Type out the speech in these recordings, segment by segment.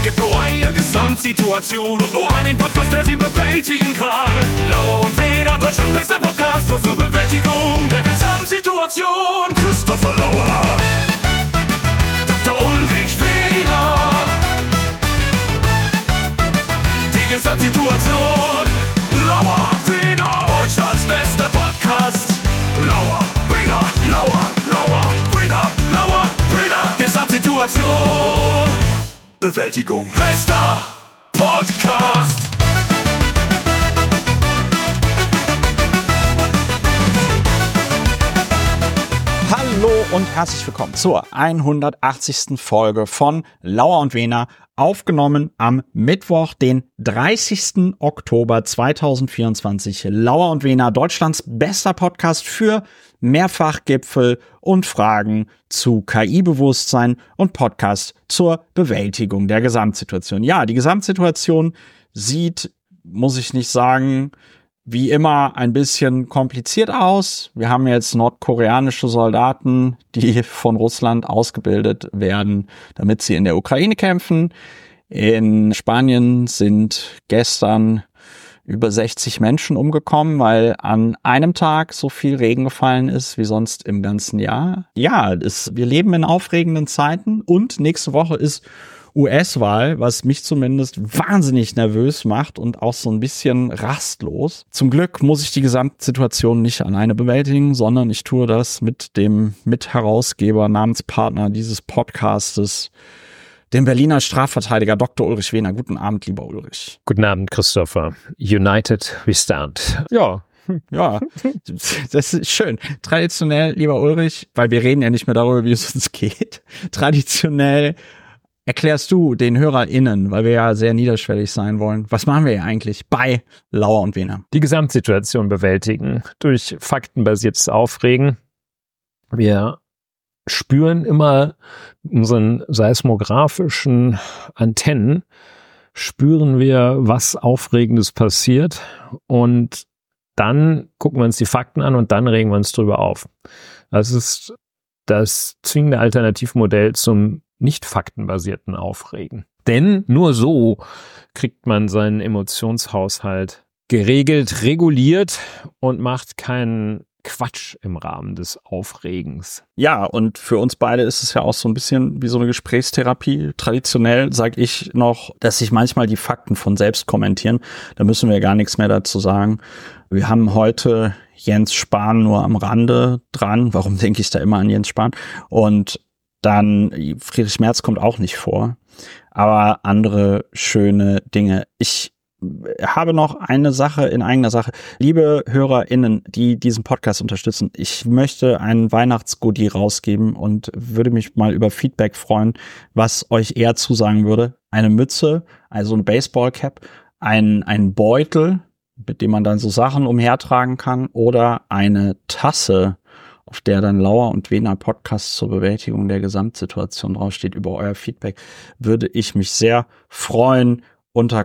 gibt nur eine Gesamtsituation und nur einen Podcast, der sie bewältigen kann. Lauer und Wehner, Deutschlands bester Podcast zur Bewältigung der Gesamtsituation. Christopher Lauer, Dr. Ulrich Wehner. Die Gesamtsituation. Lauer, Wehner, Deutschlands bester Podcast. Lauer, Wehner, Lauer, Wehner, Lauer, Wehner. Gesamtsituation. Bewältigung. Bester Podcast. Hallo und herzlich willkommen zur 180. Folge von Lauer und Wehner, aufgenommen am Mittwoch, den 30. Oktober 2024. Lauer und Wehner, Deutschlands bester Podcast für Mehrfachgipfel und Fragen zu KI-Bewusstsein und Podcast zur Bewältigung der Gesamtsituation. Ja, die Gesamtsituation sieht, muss ich nicht sagen, wie immer ein bisschen kompliziert aus. Wir haben jetzt nordkoreanische Soldaten, die von Russland ausgebildet werden, damit sie in der Ukraine kämpfen. In Spanien sind gestern über 60 Menschen umgekommen, weil an einem Tag so viel Regen gefallen ist wie sonst im ganzen Jahr. Ja, wir leben in aufregenden Zeiten und nächste Woche ist US-Wahl, was mich zumindest wahnsinnig nervös macht und auch so ein bisschen rastlos. Zum Glück muss ich die Gesamtsituation nicht alleine bewältigen, sondern ich tue das mit dem Mitherausgeber, Namenspartner dieses Podcastes, dem Berliner Strafverteidiger Dr. Ulrich Wehner. Guten Abend, lieber Ulrich. Guten Abend, Christopher. United we stand. Ja, das ist schön. Traditionell, lieber Ulrich, weil wir reden ja nicht mehr darüber, wie es uns geht. Traditionell erklärst du den HörerInnen, weil wir ja sehr niederschwellig sein wollen, was machen wir ja eigentlich bei Lauer und Wehner? Die Gesamtsituation bewältigen, durch faktenbasiertes Aufregen. Wir spüren immer unseren seismografischen Antennen, spüren wir, was Aufregendes passiert, und dann gucken wir uns die Fakten an und dann regen wir uns drüber auf. Das ist das zwingende Alternativmodell zum nicht faktenbasierten Aufregen. Denn nur so kriegt man seinen Emotionshaushalt geregelt, reguliert und macht keinen Quatsch im Rahmen des Aufregens. Ja, und für uns beide ist es ja auch so ein bisschen wie so eine Gesprächstherapie. Traditionell sage ich noch, dass sich manchmal die Fakten von selbst kommentieren. Da müssen wir gar nichts mehr dazu sagen. Wir haben heute Jens Spahn nur am Rande dran. Warum denke ich da immer an Jens Spahn? Und dann Friedrich Merz kommt auch nicht vor. Aber andere schöne Dinge. Ich habe noch eine Sache in eigener Sache. Liebe HörerInnen, die diesen Podcast unterstützen, ich möchte einen Weihnachtsgoodie rausgeben und würde mich mal über Feedback freuen, was euch eher zusagen würde. Eine Mütze, also eine Baseballcap, ein Beutel, mit dem man dann so Sachen umhertragen kann, oder eine Tasse, auf der dann Lauer und Wehner Podcast zur Bewältigung der Gesamtsituation draufsteht. Über euer Feedback würde ich mich sehr freuen unter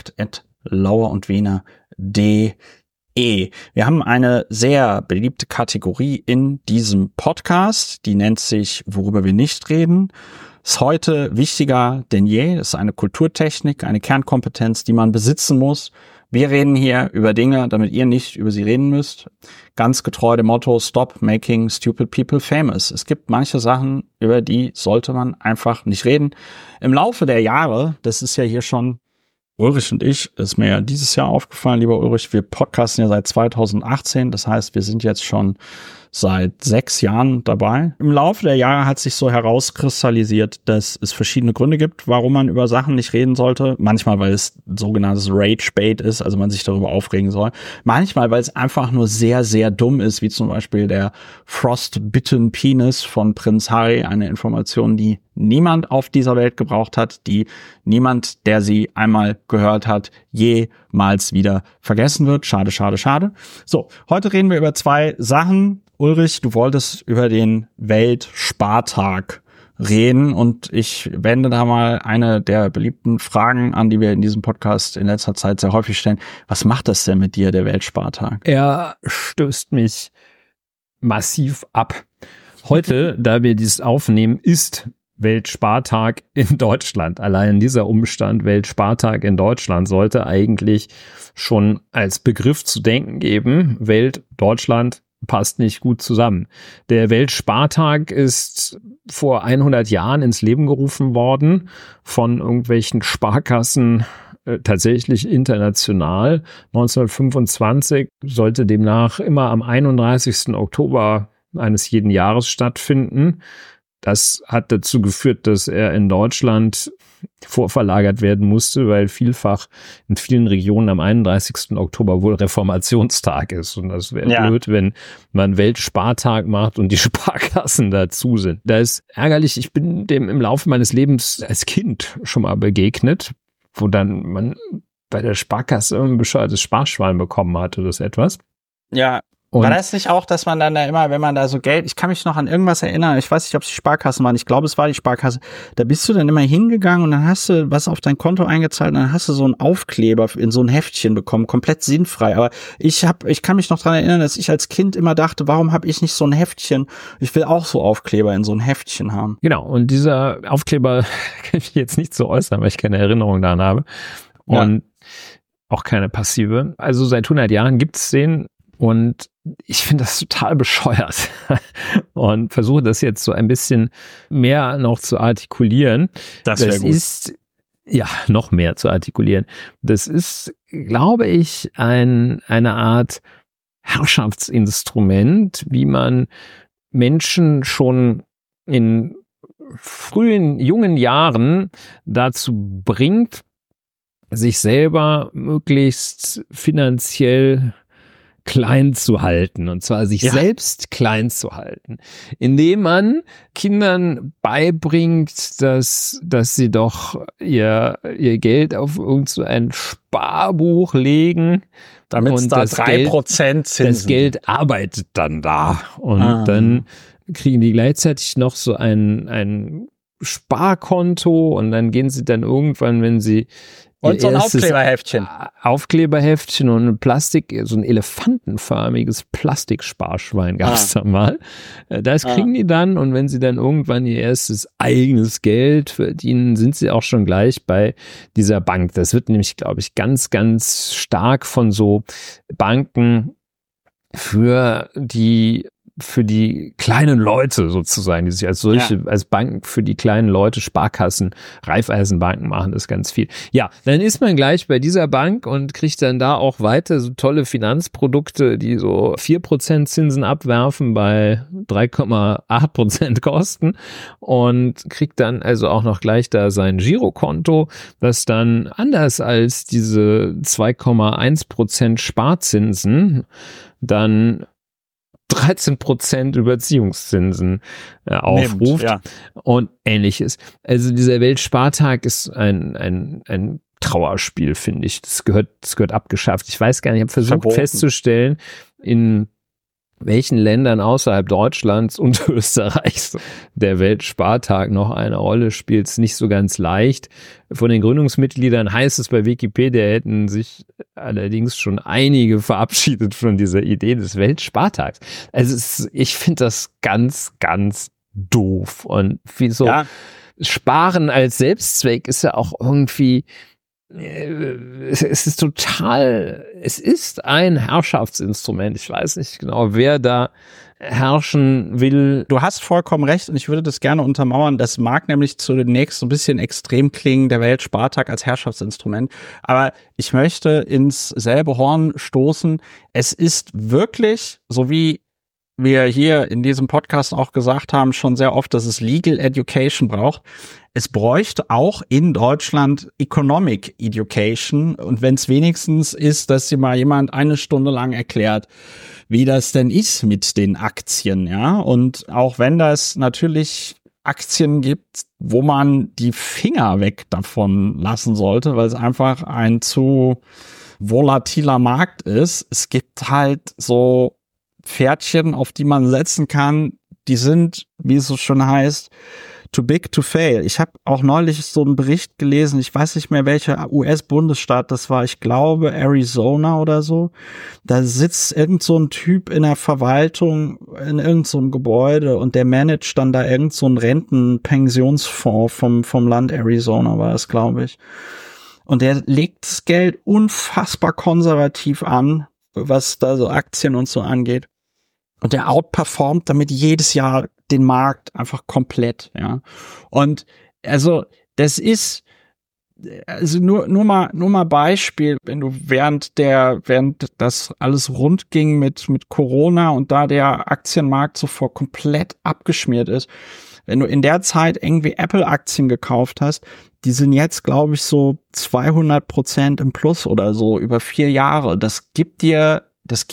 kontakt@lauerundwehner.de. Wir haben eine sehr beliebte Kategorie in diesem Podcast, die nennt sich Worüber wir nicht reden. Ist heute wichtiger denn je. Das ist eine Kulturtechnik, eine Kernkompetenz, die man besitzen muss. Wir reden hier über Dinge, damit ihr nicht über sie reden müsst. Ganz getreu dem Motto Stop making stupid people famous. Es gibt manche Sachen, über die sollte man einfach nicht reden. Im Laufe der Jahre, das ist ja hier schon Ulrich und ich, ist mir ja dieses Jahr aufgefallen, lieber Ulrich, wir podcasten ja seit 2018. Das heißt, wir sind jetzt schon seit 6 Jahren dabei. Im Laufe der Jahre hat sich so herauskristallisiert, dass es verschiedene Gründe gibt, warum man über Sachen nicht reden sollte. Manchmal, weil es sogenanntes Rage-Bait ist, also man sich darüber aufregen soll. Manchmal, weil es einfach nur sehr, sehr dumm ist, wie zum Beispiel der Frostbitten Penis von Prinz Harry. Eine Information, die niemand auf dieser Welt gebraucht hat, die niemand, der sie einmal gehört hat, jemals wieder vergessen wird. Schade, schade, schade. So, heute reden wir über 2 Sachen. Ulrich, du wolltest über den Weltspartag reden und ich wende da mal eine der beliebten Fragen an, die wir in diesem Podcast in letzter Zeit sehr häufig stellen. Was macht das denn mit dir, der Weltspartag? Er stößt mich massiv ab. Heute, da wir dieses aufnehmen, ist Weltspartag in Deutschland. Allein dieser Umstand, Weltspartag in Deutschland, sollte eigentlich schon als Begriff zu denken geben. Welt, Deutschland passt nicht gut zusammen. Der Weltspartag ist vor 100 Jahren ins Leben gerufen worden von irgendwelchen Sparkassen, tatsächlich international. 1925 sollte demnach immer am 31. Oktober eines jeden Jahres stattfinden. Das hat dazu geführt, dass er in Deutschland vorverlagert werden musste, weil vielfach in vielen Regionen am 31. Oktober wohl Reformationstag ist. Und das wäre blöd, wenn man Weltspartag macht und die Sparkassen dazu sind. Das ist ärgerlich. Ich bin dem im Laufe meines Lebens als Kind schon mal begegnet, wo dann man bei der Sparkasse ein bescheuertes Sparschwein bekommen hat oder so etwas. Ja. Und war das nicht auch, dass man dann da immer, wenn man da so Geld, ich kann mich noch an irgendwas erinnern, ich weiß nicht, ob es die Sparkassen waren, ich glaube, es war die Sparkasse, da bist du dann immer hingegangen und dann hast du was auf dein Konto eingezahlt und dann hast du so einen Aufkleber in so ein Heftchen bekommen, komplett sinnfrei, aber ich kann mich noch dran erinnern, dass ich als Kind immer dachte, warum habe ich nicht so ein Heftchen, ich will auch so Aufkleber in so ein Heftchen haben. Genau, und dieser Aufkleber kann ich jetzt nicht so äußern, weil ich keine Erinnerung daran habe und auch keine passive. Also seit 100 Jahren gibt es den. Und ich finde das total bescheuert und versuche das jetzt so ein bisschen mehr noch zu artikulieren. Das wäre gut. Ist, ja, noch mehr zu artikulieren. Das ist, glaube ich, eine Art Herrschaftsinstrument, wie man Menschen schon in frühen, jungen Jahren dazu bringt, sich selber möglichst finanziell klein zu halten, und zwar sich selbst klein zu halten, indem man Kindern beibringt, dass sie doch ihr Geld auf irgend so ein Sparbuch legen, damit es da 3% Zinsen. Das Geld arbeitet dann da und dann kriegen die gleichzeitig noch so ein Sparkonto und dann gehen sie dann irgendwann, wenn sie und so ein Aufkleberheftchen und so ein elefantenförmiges Plastiksparschwein gab es da mal. Das kriegen die dann, und wenn sie dann irgendwann ihr erstes eigenes Geld verdienen, sind sie auch schon gleich bei dieser Bank. Das wird nämlich, glaube ich, ganz, ganz stark von so Banken für die kleinen Leute sozusagen, die sich als solche, als Banken für die kleinen Leute, Sparkassen, Raiffeisenbanken machen das ganz viel. Ja, dann ist man gleich bei dieser Bank und kriegt dann da auch weiter so tolle Finanzprodukte, die so 4% Zinsen abwerfen bei 3,8% Kosten, und kriegt dann also auch noch gleich da sein Girokonto, das dann anders als diese 2,1% Sparzinsen dann 13% Überziehungszinsen aufruft und ähnliches. Also dieser Weltspartag ist ein Trauerspiel, finde ich. Das gehört abgeschafft. Ich weiß gar nicht, ich habe versucht festzustellen, in welchen Ländern außerhalb Deutschlands und Österreichs der Weltspartag noch eine Rolle spielt, ist nicht so ganz leicht. Von den Gründungsmitgliedern heißt es bei Wikipedia, hätten sich allerdings schon einige verabschiedet von dieser Idee des Weltspartags. Also ich finde das ganz, ganz doof. Und wieso Sparen als Selbstzweck ist ja auch irgendwie, es ist ein Herrschaftsinstrument. Ich weiß nicht genau, wer da herrschen will. Du hast vollkommen recht, und ich würde das gerne untermauern. Das mag nämlich zunächst so ein bisschen extrem klingen, der Weltspartag als Herrschaftsinstrument. Aber ich möchte ins selbe Horn stoßen. Es ist wirklich, so wie wir hier in diesem Podcast auch gesagt haben, schon sehr oft, dass es Legal Education braucht. Es bräuchte auch in Deutschland Economic Education, und wenn es wenigstens ist, dass sie mal jemand eine Stunde lang erklärt, wie das denn ist mit den Aktien, ja, und auch wenn das natürlich Aktien gibt, wo man die Finger weg davon lassen sollte, weil es einfach ein zu volatiler Markt ist. Es gibt halt so Pferdchen, auf die man setzen kann, die sind, wie es so schön heißt, too big to fail. Ich habe auch neulich so einen Bericht gelesen, ich weiß nicht mehr, welcher US-Bundesstaat das war, ich glaube Arizona oder so. Da sitzt irgend so ein Typ in der Verwaltung in irgend so einem Gebäude und der managt dann da irgend so einen Rentenpensionsfonds vom Land Arizona war das, glaube ich. Und der legt das Geld unfassbar konservativ an, was da so Aktien und so angeht. Und der outperformt damit jedes Jahr den Markt einfach komplett, ja. Und also das ist also nur mal Beispiel, wenn du während das alles rund ging mit Corona und da der Aktienmarkt sofort komplett abgeschmiert ist, wenn du in der Zeit irgendwie Apple-Aktien gekauft hast, die sind jetzt, glaube ich, so 200% im Plus oder so über 4 Jahre. Das gibt dir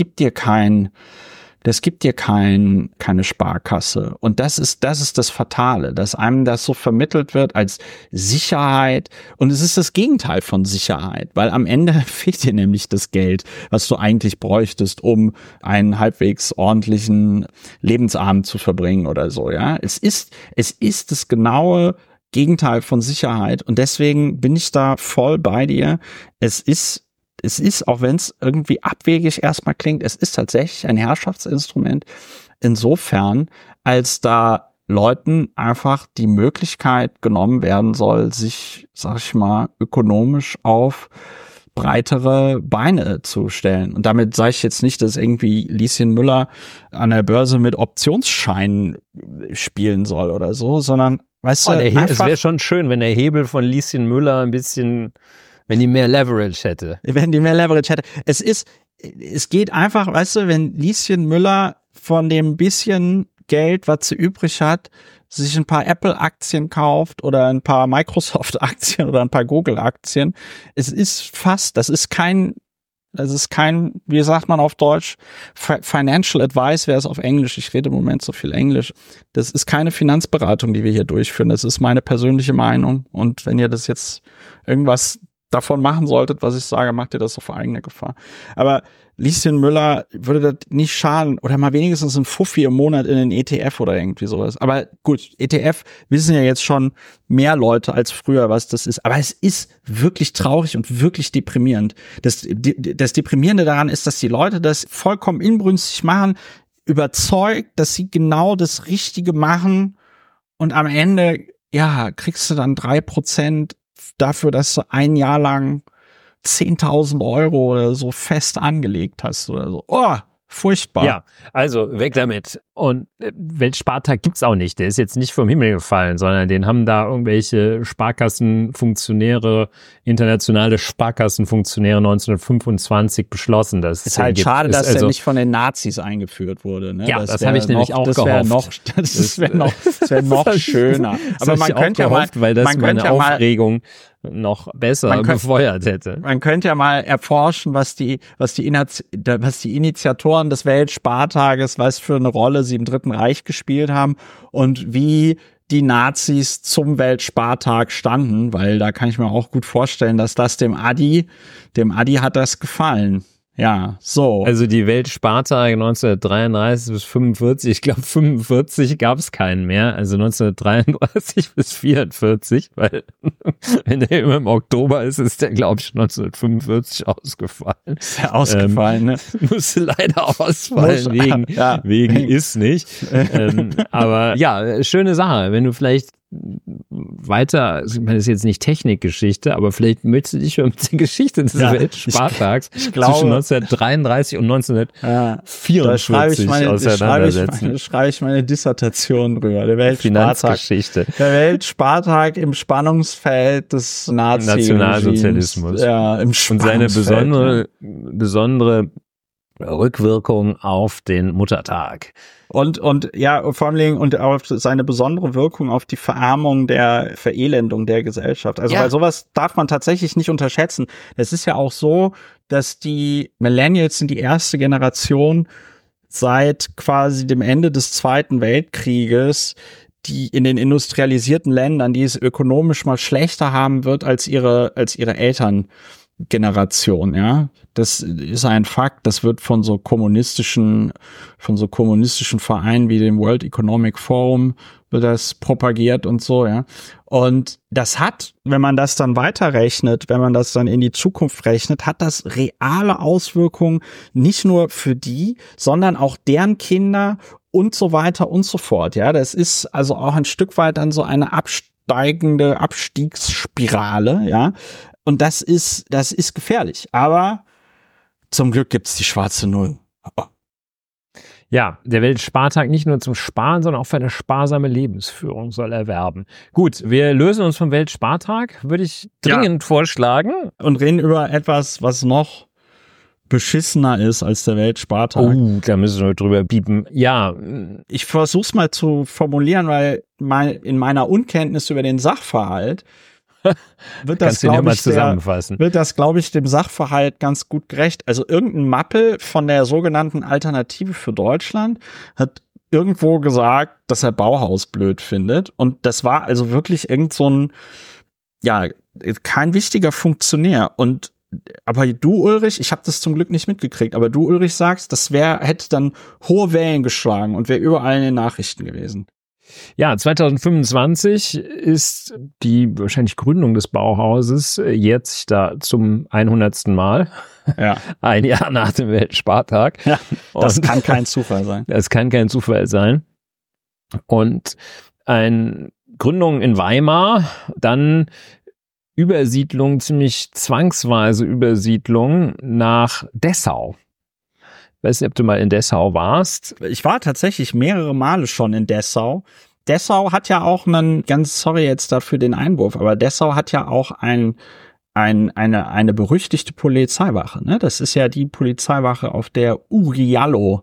keine Sparkasse. Und das ist das Fatale, dass einem das so vermittelt wird als Sicherheit. Und es ist das Gegenteil von Sicherheit, weil am Ende fehlt dir nämlich das Geld, was du eigentlich bräuchtest, um einen halbwegs ordentlichen Lebensabend zu verbringen oder so, ja. Es ist das genaue Gegenteil von Sicherheit. Und deswegen bin ich da voll bei dir. Es ist, auch wenn es irgendwie abwegig erstmal klingt, es ist tatsächlich ein Herrschaftsinstrument insofern, als da Leuten einfach die Möglichkeit genommen werden soll, sich, sag ich mal, ökonomisch auf breitere Beine zu stellen. Und damit sage ich jetzt nicht, dass irgendwie Lieschen Müller an der Börse mit Optionsscheinen spielen soll oder so, sondern, weißt du, es wäre schon schön, wenn der Hebel von Lieschen Müller ein bisschen, wenn die mehr Leverage hätte. Es geht einfach, weißt du, wenn Lieschen Müller von dem bisschen Geld, was sie übrig hat, sich ein paar Apple-Aktien kauft oder ein paar Microsoft-Aktien oder ein paar Google-Aktien. Das ist kein, wie sagt man auf Deutsch, Financial Advice wäre es auf Englisch. Ich rede im Moment so viel Englisch. Das ist keine Finanzberatung, die wir hier durchführen. Das ist meine persönliche Meinung. Und wenn ihr das jetzt irgendwas davon machen solltet, was ich sage, macht ihr das auf eigene Gefahr. Aber Lieschen Müller würde das nicht schaden oder mal wenigstens ein Fuffi im Monat in den ETF oder irgendwie sowas. Aber gut, ETF wissen ja jetzt schon mehr Leute als früher, was das ist. Aber es ist wirklich traurig und wirklich deprimierend. Das Deprimierende daran ist, dass die Leute das vollkommen inbrünstig machen, überzeugt, dass sie genau das Richtige machen und am Ende, ja, kriegst du dann 3% dafür, dass du ein Jahr lang 10.000 Euro oder so fest angelegt hast oder so. Oh, furchtbar. Ja, also weg damit. Und Weltspartag gibt's auch nicht. Der ist jetzt nicht vom Himmel gefallen, sondern den haben da irgendwelche Sparkassenfunktionäre, internationale Sparkassenfunktionäre 1925 beschlossen. Das ist halt schade, dass der nicht von den Nazis eingeführt wurde. Ne? Ja, das habe ich nämlich auch gehofft. Das wäre noch schöner. Aber man könnte ja mal, weil das meine Aufregung noch besser befeuert hätte. Man könnte ja mal erforschen, was die Initiatoren des Weltspartages, was für eine Rolle sie im Dritten Reich gespielt haben und wie die Nazis zum Weltspartag standen, weil da kann ich mir auch gut vorstellen, dass das dem Adi hat das gefallen. Ja, so. Also die Weltspartage 1933 bis 45, ich glaube 45 gab es keinen mehr, also 1933 bis 44, weil wenn der immer im Oktober ist der, glaube ich, 1945 ausgefallen. Ist ja ausgefallen, ne? Musste leider ausfallen, wegen ist nicht. Aber ja, schöne Sache, wenn du vielleicht weiter, ich meine, das ist jetzt nicht Technikgeschichte, aber vielleicht möchtest du dich mit der Geschichte des Weltspartags zwischen 1933 und 1944 auseinandersetzen. Da schreibe ich meine Dissertation drüber. Der Weltspartag. Finanzgeschichte. Der Weltspartag im Spannungsfeld des Nationalsozialismus. Ja, im Spannungsfeld. Und seine besondere Rückwirkung auf den Muttertag. Und ja, vor allem und auf seine besondere Wirkung auf die Verarmung der Verelendung der Gesellschaft. Also weil sowas darf man tatsächlich nicht unterschätzen. Es ist ja auch so, dass die Millennials sind die erste Generation seit quasi dem Ende des Zweiten Weltkrieges, die in den industrialisierten Ländern, die es ökonomisch mal schlechter haben wird als ihre Eltern Generation, ja. Das ist ein Fakt, das wird von so kommunistischen Vereinen wie dem World Economic Forum wird das propagiert und so, ja. Und das hat, wenn man das dann weiterrechnet, wenn man das dann in die Zukunft rechnet, hat das reale Auswirkungen nicht nur für die, sondern auch deren Kinder und so weiter und so fort, ja. Das ist also auch ein Stück weit dann so eine absteigende Abstiegsspirale, ja. Und das ist gefährlich. Aber zum Glück gibt's die schwarze Null. Ja, der Weltspartag nicht nur zum Sparen, sondern auch für eine sparsame Lebensführung soll er werben. Gut, wir lösen uns vom Weltspartag, würde ich dringend vorschlagen. Und reden über etwas, was noch beschissener ist als der Weltspartag. Oh, da müssen wir drüber piepen. Ja. Ich versuch's mal zu formulieren, weil in meiner Unkenntnis über den Sachverhalt wird das, glaube ich, dem Sachverhalt ganz gut gerecht. Also irgendein Mappel von der sogenannten Alternative für Deutschland hat irgendwo gesagt, dass er Bauhaus blöd findet. Und das war also wirklich irgend so ein, ja, kein wichtiger Funktionär. Aber du, Ulrich, ich habe das zum Glück nicht mitgekriegt, aber du, Ulrich, sagst, hätte dann hohe Wellen geschlagen und wäre überall in den Nachrichten gewesen. Ja, 2025 ist die wahrscheinlich Gründung des Bauhauses jetzt da zum 100. Mal. Ja. Ein Jahr nach dem Weltspartag. Ja, das kann kein Zufall sein. Das kann kein Zufall sein. Und eine Gründung in Weimar, dann Übersiedlung, ziemlich zwangsweise Übersiedlung nach Dessau. Ich weiß nicht, ob du mal in Dessau warst. Ich war tatsächlich mehrere Male schon in Dessau. Dessau hat ja auch sorry jetzt dafür den Einwurf, aber Dessau hat ja auch eine berüchtigte Polizeiwache, ne? Das ist ja die Polizeiwache, auf der Uriallo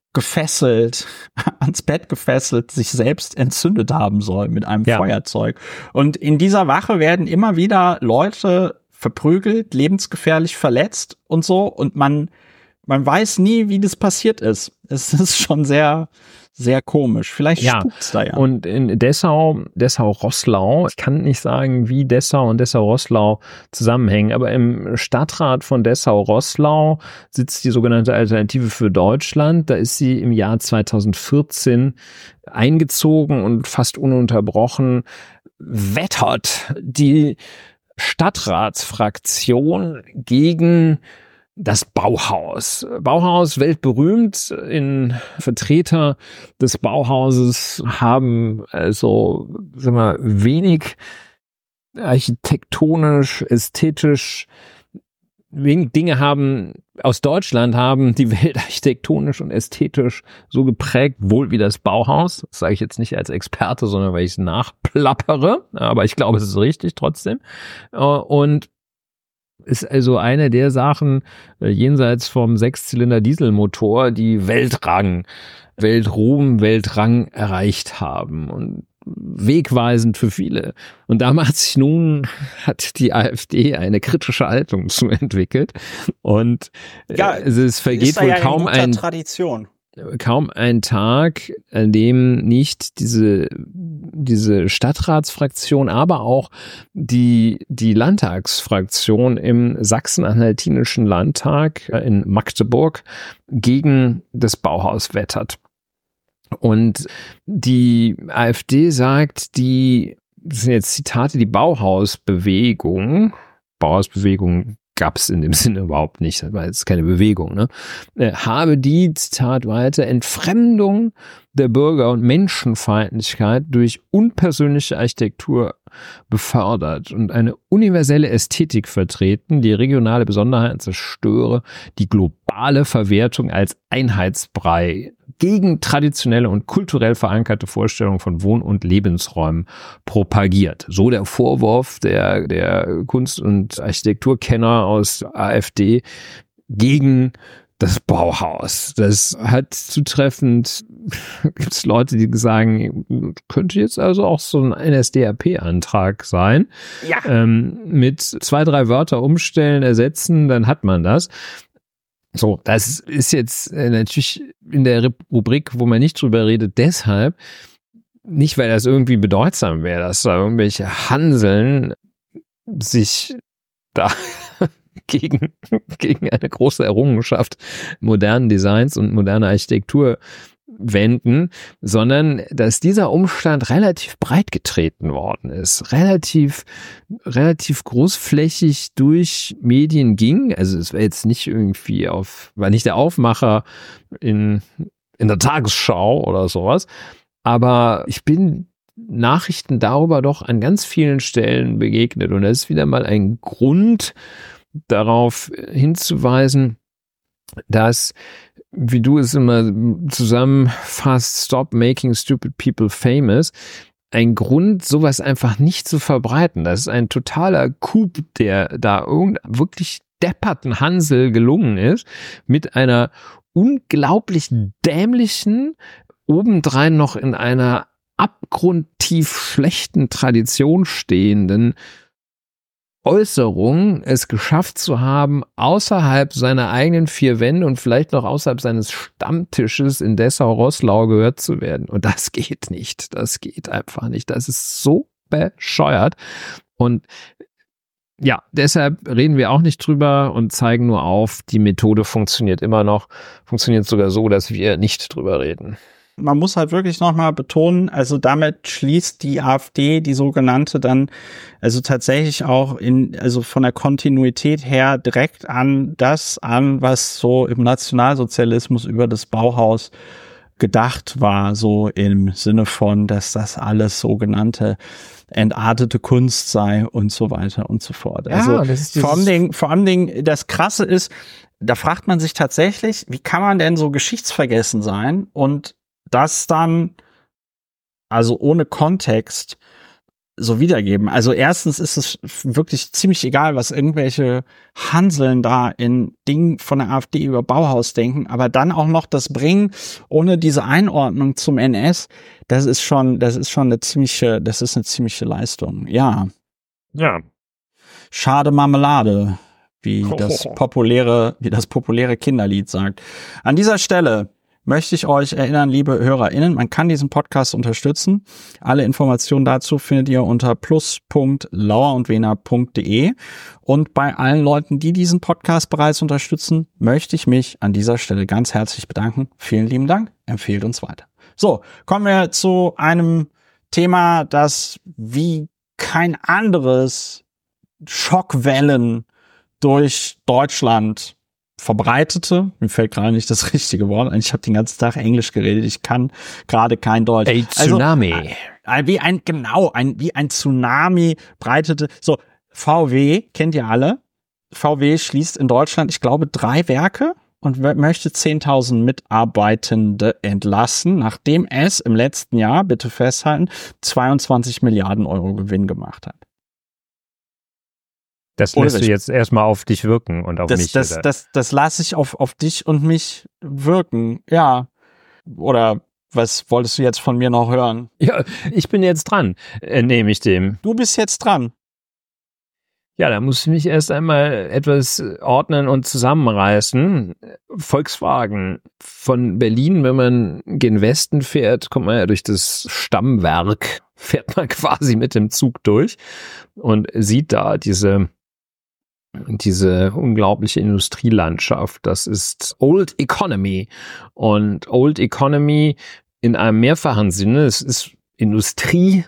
ans Bett gefesselt, sich selbst entzündet haben soll mit einem Feuerzeug. Und in dieser Wache werden immer wieder Leute verprügelt, lebensgefährlich verletzt und so. Und man weiß nie, wie das passiert ist. Es ist schon sehr, sehr komisch. Vielleicht spukt's da ja. Und in Dessau-Roßlau, ich kann nicht sagen, wie Dessau und Dessau-Roßlau zusammenhängen, aber im Stadtrat von Dessau-Roßlau sitzt die sogenannte Alternative für Deutschland. Da ist sie im Jahr 2014 eingezogen und fast ununterbrochen wettert die Stadtratsfraktion gegen das Bauhaus. Bauhaus, weltberühmt. Vertreter des Bauhauses haben also, wenig architektonisch, ästhetisch, wenig Dinge aus Deutschland haben die Welt architektonisch und ästhetisch so geprägt, wohl wie das Bauhaus. Das sage ich jetzt nicht als Experte, sondern weil ich es nachplappere. Aber ich glaube, es ist richtig trotzdem. Und ist also eine der Sachen jenseits vom 6-Zylinder-Dieselmotor, die Weltrang erreicht haben und wegweisend für viele. Und damals hat die AfD eine kritische Haltung zu entwickelt. Und es vergeht wohl kaum ein Tag, an dem nicht diese Stadtratsfraktion, aber auch die Landtagsfraktion im Sachsen-Anhaltinischen Landtag in Magdeburg gegen das Bauhaus wettert. Und die AfD sagt, das sind jetzt Zitate, die Bauhausbewegung gab es in dem Sinne überhaupt nicht, das war jetzt keine Bewegung, ne? Habe die, Zitat weiter, Entfremdung der Bürger und Menschenfeindlichkeit durch unpersönliche Architektur befördert und eine universelle Ästhetik vertreten, die regionale Besonderheiten zerstöre, die globale Verwertung als Einheitsbrei gegen traditionelle und kulturell verankerte Vorstellungen von Wohn- und Lebensräumen propagiert. So der Vorwurf der Kunst- und Architekturkenner aus AfD gegen das Bauhaus. Das hat zutreffend, gibt es Leute, die sagen, könnte jetzt also auch so ein NSDAP-Antrag sein. Ja. Mit 2, 3 Wörter umstellen, ersetzen, dann hat man das. So, das ist jetzt natürlich in der Rubrik, wo man nicht drüber redet, deshalb nicht, weil das irgendwie bedeutsam wäre, dass da irgendwelche Hanseln sich da gegen eine große Errungenschaft modernen Designs und moderner Architektur wenden, sondern dass dieser Umstand relativ breit getreten worden ist, relativ großflächig durch Medien ging. Also es war jetzt nicht irgendwie war nicht der Aufmacher in der Tagesschau oder sowas, aber ich bin Nachrichten darüber doch an ganz vielen Stellen begegnet und das ist wieder mal ein Grund, darauf hinzuweisen, dass, wie du es immer zusammenfasst, Stop Making Stupid People Famous, ein Grund, sowas einfach nicht zu verbreiten. Das ist ein totaler Coup, der da wirklich depperten Hansel gelungen ist, mit einer unglaublich dämlichen, obendrein noch in einer abgrundtief schlechten Tradition stehenden Äußerung es geschafft zu haben, außerhalb seiner eigenen vier Wände und vielleicht noch außerhalb seines Stammtisches in Dessau-Roßlau gehört zu werden. Und das geht nicht. Das geht einfach nicht. Das ist so bescheuert. Und ja, deshalb reden wir auch nicht drüber und zeigen nur auf, die Methode funktioniert immer noch. Funktioniert sogar so, dass wir nicht drüber reden. Man muss halt wirklich nochmal betonen, also damit schließt die AfD die sogenannte dann, also tatsächlich auch also von der Kontinuität her direkt an das an, was so im Nationalsozialismus über das Bauhaus gedacht war, so im Sinne von, dass das alles sogenannte entartete Kunst sei und so weiter und so fort. Ja, also das ist vor allem Dingen, das Krasse ist, da fragt man sich tatsächlich, wie kann man denn so geschichtsvergessen sein und das dann, also ohne Kontext, so wiedergeben. Also erstens ist es wirklich ziemlich egal, was irgendwelche Hanseln da in Dingen von der AfD über Bauhaus denken, aber dann auch noch das bringen, ohne diese Einordnung zum NS, das ist eine ziemliche Leistung. Ja. Ja. Schade Marmelade, wie das populäre Kinderlied sagt. An dieser Stelle möchte ich euch erinnern, liebe HörerInnen, man kann diesen Podcast unterstützen. Alle Informationen dazu findet ihr unter plus.lauerundwener.de. Und bei allen Leuten, die diesen Podcast bereits unterstützen, möchte ich mich an dieser Stelle ganz herzlich bedanken. Vielen lieben Dank. Empfehlt uns weiter. So, kommen wir zu einem Thema, das wie kein anderes Schockwellen durch Deutschland verbreitete. Mir fällt gerade nicht das richtige Wort ein. Ich habe den ganzen Tag Englisch geredet. Ich kann gerade kein Deutsch. Ein Tsunami. Also, wie ein Tsunami breitete. So, VW kennt ihr alle. VW schließt in Deutschland, ich glaube, 3 Werke und möchte 10.000 Mitarbeitende entlassen, nachdem es im letzten Jahr, bitte festhalten, 22 Milliarden Euro Gewinn gemacht hat. Das lässt du jetzt erstmal auf dich wirken und auf mich. Das lasse ich auf dich und mich wirken, ja. Oder was wolltest du jetzt von mir noch hören? Ja, ich bin jetzt dran, nehme ich dem. Du bist jetzt dran. Ja, da muss ich mich erst einmal etwas ordnen und zusammenreißen. Volkswagen von Berlin, wenn man gen Westen fährt, kommt man ja durch das Stammwerk, fährt man quasi mit dem Zug durch und sieht da diese unglaubliche Industrielandschaft. Das ist Old Economy. Und Old Economy in einem mehrfachen Sinne, es ist Industrie,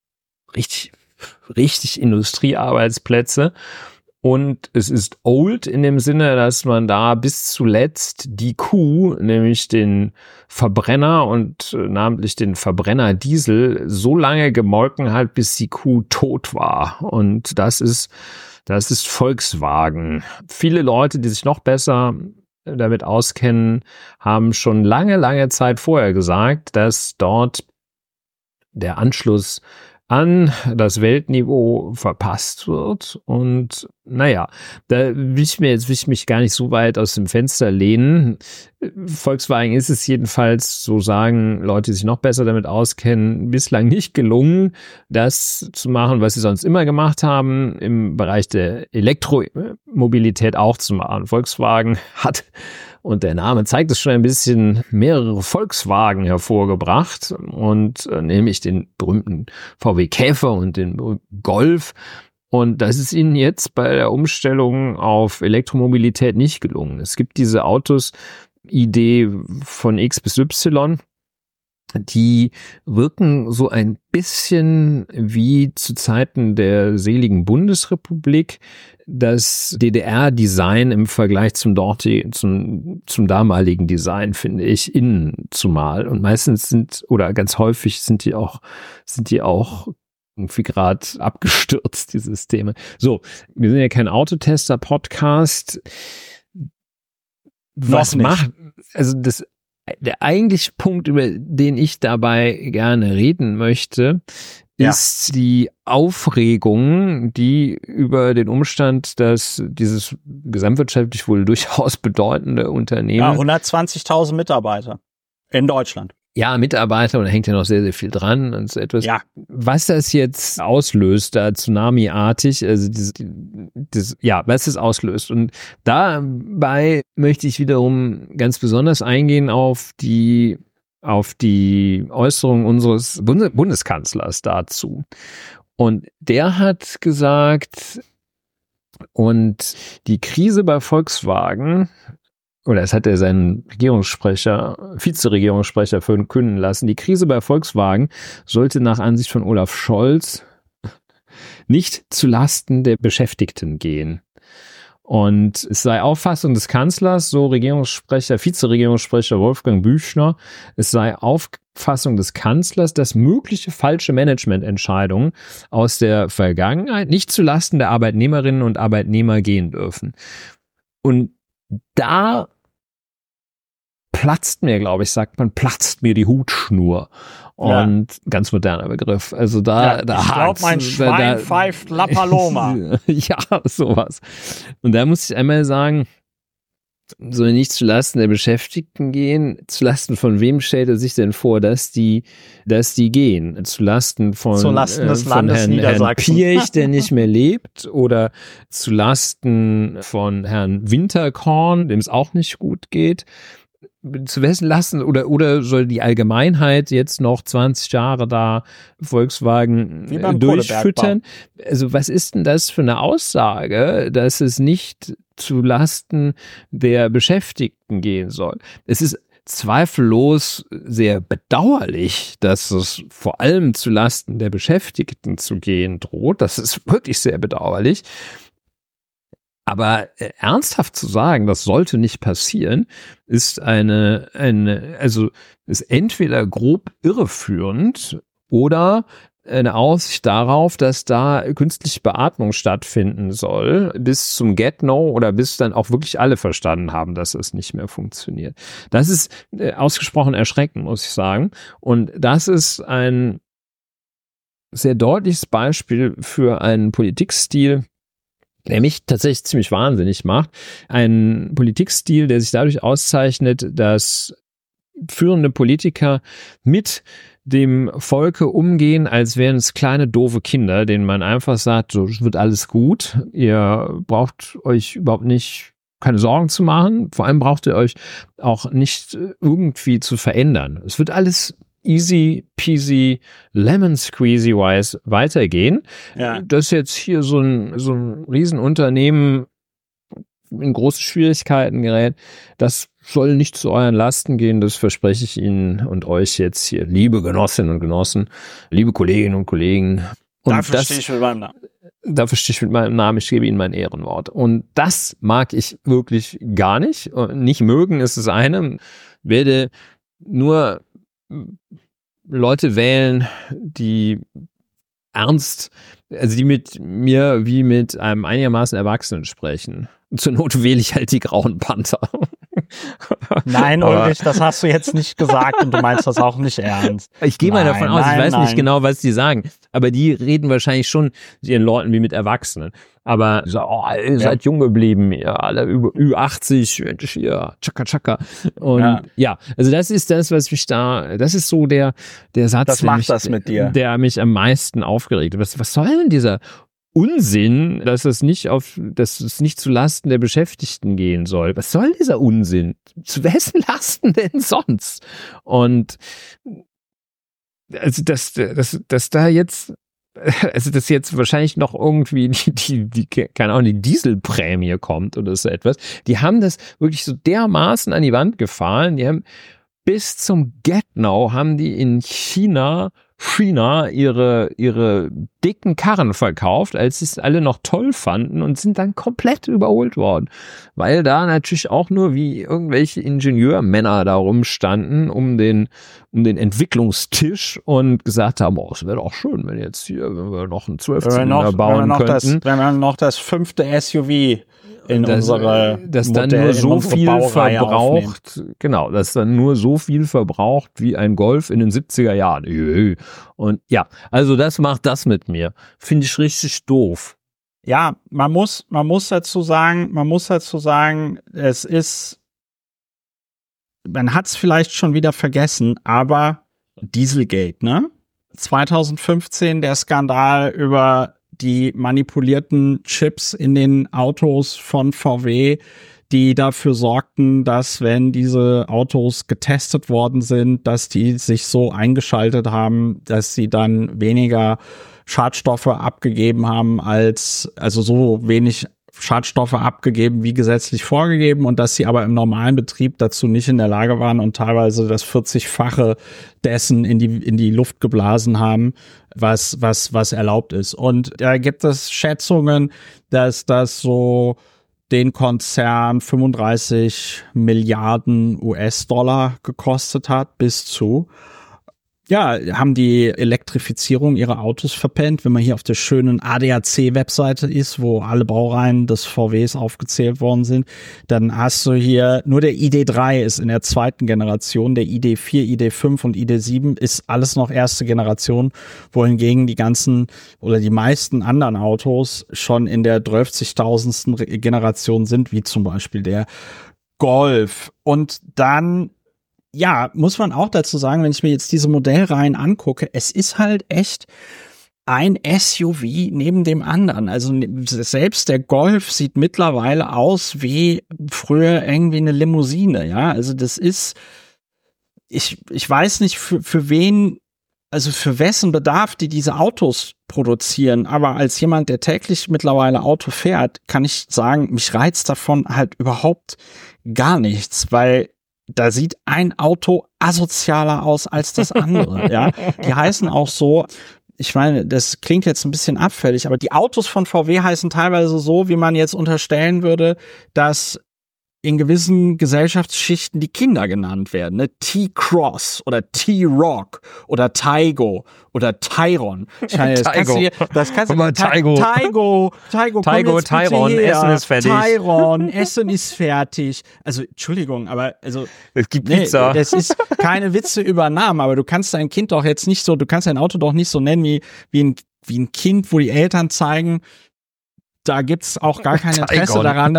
richtig Industriearbeitsplätze. Und es ist old in dem Sinne, dass man da bis zuletzt die Kuh, nämlich den Verbrenner und namentlich den Verbrenner Diesel, so lange gemolken hat, bis die Kuh tot war. Und das ist Volkswagen. Viele Leute, die sich noch besser damit auskennen, haben schon lange Zeit vorher gesagt, dass dort der Anschluss an das Weltniveau verpasst wird. Und naja, da will ich mich gar nicht so weit aus dem Fenster lehnen. Volkswagen ist es jedenfalls, so sagen Leute, die sich noch besser damit auskennen, bislang nicht gelungen, das zu machen, was sie sonst immer gemacht haben, im Bereich der Elektromobilität auch zu machen. Volkswagen hat, und der Name zeigt es schon ein bisschen, mehrere Volkswagen hervorgebracht, und nämlich den berühmten VW Käfer und den Golf. Und das ist ihnen jetzt bei der Umstellung auf Elektromobilität nicht gelungen. Es gibt diese Autos, Idee von X bis Y, die wirken so ein bisschen wie zu Zeiten der seligen Bundesrepublik, das DDR-Design im Vergleich zum damaligen Design, finde ich, innen zumal. Und meistens ganz häufig sind die auch irgendwie gerade abgestürzt, die Systeme. So, wir sind ja kein Autotester-Podcast. Was macht, also der eigentliche Punkt, über den ich dabei gerne reden möchte, ist die Aufregung, die über den Umstand, dass dieses gesamtwirtschaftlich wohl durchaus bedeutende Unternehmen. Ja, 120.000 Mitarbeiter in Deutschland. Ja, Mitarbeiter, und da hängt ja noch sehr, sehr viel dran und so etwas. Ja. Was das jetzt auslöst, da Tsunami-artig, also was das auslöst. Und dabei möchte ich wiederum ganz besonders eingehen auf die Äußerung unseres Bundeskanzlers dazu. Und der hat gesagt, und die Krise bei Volkswagen, oder es hat er seinen Vizeregierungssprecher verkünden lassen, die Krise bei Volkswagen sollte nach Ansicht von Olaf Scholz nicht zulasten der Beschäftigten gehen. Und es sei Auffassung des Kanzlers, so Vizeregierungssprecher Wolfgang Büchner, es sei Auffassung des Kanzlers, dass mögliche falsche Managemententscheidungen aus der Vergangenheit nicht zulasten der Arbeitnehmerinnen und Arbeitnehmer gehen dürfen. Und da platzt mir die Hutschnur. Und ganz moderner Begriff. Also ich glaube, mein Schwein pfeift La Paloma. Ja, sowas. Und da muss ich einmal sagen, soll nicht zulasten der Beschäftigten gehen. Zulasten von wem stellt er sich denn vor, dass die gehen? Zulasten des Landes Herrn Pirch, der nicht mehr lebt, oder zulasten von Herrn Winterkorn, dem es auch nicht gut geht? Zu wessen lassen, oder soll die Allgemeinheit jetzt noch 20 Jahre da Volkswagen durchfüttern? Also was ist denn das für eine Aussage, dass es nicht zu Lasten der Beschäftigten gehen soll? Es ist zweifellos sehr bedauerlich, dass es vor allem zu Lasten der Beschäftigten zu gehen droht. Das ist wirklich sehr bedauerlich. Aber ernsthaft zu sagen, das sollte nicht passieren, ist ist entweder grob irreführend oder eine Aussicht darauf, dass da künstliche Beatmung stattfinden soll, bis zum Get-No oder bis dann auch wirklich alle verstanden haben, dass es nicht mehr funktioniert. Das ist ausgesprochen erschreckend, muss ich sagen. Und das ist ein sehr deutliches Beispiel für einen Politikstil, der mich tatsächlich ziemlich wahnsinnig macht. Ein Politikstil, der sich dadurch auszeichnet, dass führende Politiker mit dem Volke umgehen, als wären es kleine, doofe Kinder, denen man einfach sagt, so, es wird alles gut, ihr braucht euch überhaupt nicht keine Sorgen zu machen, vor allem braucht ihr euch auch nicht irgendwie zu verändern. Es wird alles easy peasy, lemon squeezy wise weitergehen. Ja. Dass jetzt hier so ein Riesenunternehmen in große Schwierigkeiten gerät, das soll nicht zu euren Lasten gehen, das verspreche ich Ihnen und euch jetzt hier, liebe Genossinnen und Genossen, liebe Kolleginnen und Kollegen. Und dafür stehe ich mit meinem Namen. Dafür stehe ich mit meinem Namen, ich gebe Ihnen mein Ehrenwort. Und das mag ich wirklich gar nicht. Nicht mögen ist das eine. Werde nur Leute wählen, die ernst, also die mit mir wie mit einem einigermaßen Erwachsenen sprechen. Zur Not wähle ich halt die grauen Panther. Nein, Ulrich, das hast du jetzt nicht gesagt und du meinst das auch nicht ernst. Ich gehe mal davon aus, ich weiß nicht genau, was die sagen, aber die reden wahrscheinlich schon mit ihren Leuten wie mit Erwachsenen. Aber so, ihr seid jung geblieben, ihr alle über 80, hier, tschakka, tschakka. Und ja, also das ist das, was mich das ist so der Satz, der mich am meisten aufgeregt hat. Was soll denn dieser Unsinn, dass es nicht zu Lasten der Beschäftigten gehen soll? Was soll dieser Unsinn? Zu wessen Lasten denn sonst? Und also dass da jetzt also dass jetzt wahrscheinlich noch irgendwie die keine Ahnung, die Dieselprämie kommt oder so etwas. Die haben das wirklich so dermaßen an die Wand gefahren. Die haben bis zum Get-Now haben die in China ihre dicken Karren verkauft, als sie es alle noch toll fanden und sind dann komplett überholt worden. Weil da natürlich auch nur wie irgendwelche Ingenieurmänner da rumstanden um den Entwicklungstisch und gesagt haben, oh, es wäre doch schön, wenn wir noch einen 12-Zylinder bauen könnten. Wenn wir noch das 5. SUV in unsere das dann nur so viel verbraucht, genau, das dann nur so viel verbraucht wie ein Golf in den 70er Jahren. Und ja, also das macht das mit mir. Finde ich richtig doof. Ja, man muss dazu sagen, es ist, man hat es vielleicht schon wieder vergessen, aber Dieselgate, ne? 2015 der Skandal über die manipulierten Chips in den Autos von VW, die dafür sorgten, dass, wenn diese Autos getestet worden sind, dass die sich so eingeschaltet haben, dass sie dann weniger Schadstoffe abgegeben haben also so wenig Schadstoffe abgegeben wie gesetzlich vorgegeben, und dass sie aber im normalen Betrieb dazu nicht in der Lage waren und teilweise das 40-fache dessen in die Luft geblasen haben, was erlaubt ist. Und da gibt es Schätzungen, dass das so den Konzern 35 Milliarden US-Dollar gekostet hat, bis zu. Ja, haben die Elektrifizierung ihrer Autos verpennt. Wenn man hier auf der schönen ADAC-Webseite ist, wo alle Baureihen des VWs aufgezählt worden sind, dann hast du hier, nur der ID3 ist in der 2. Generation, der ID4, ID5 und ID7 ist alles noch 1. Generation, wohingegen die ganzen oder die meisten anderen Autos schon in der 12.000. Generation sind, wie zum Beispiel der Golf. Und dann, ja, muss man auch dazu sagen, wenn ich mir jetzt diese Modellreihen angucke, es ist halt echt ein SUV neben dem anderen. Also selbst der Golf sieht mittlerweile aus wie früher irgendwie eine Limousine, ja. Also das ist, ich weiß nicht für wen, also für wessen Bedarf die diese Autos produzieren, aber als jemand, der täglich mittlerweile Auto fährt, kann ich sagen, mich reizt davon halt überhaupt gar nichts, weil da sieht ein Auto asozialer aus als das andere, ja. Die heißen auch so, ich meine, das klingt jetzt ein bisschen abfällig, aber die Autos von VW heißen teilweise so, wie man jetzt unterstellen würde, dass in gewissen Gesellschaftsschichten die Kinder genannt werden, ne? T-Cross oder T-Rock oder Taigo oder Tyron. Ich meine, das kannst du Taigo, Tyron, Essen ist fertig. Tyron, Essen ist fertig. Also, Entschuldigung, aber also es gibt Pizza. Das ist keine Witze über Namen, aber du kannst dein Kind doch jetzt nicht so, du kannst dein Auto doch nicht so nennen wie ein Kind, wo die Eltern zeigen, da gibt's auch gar kein Interesse daran,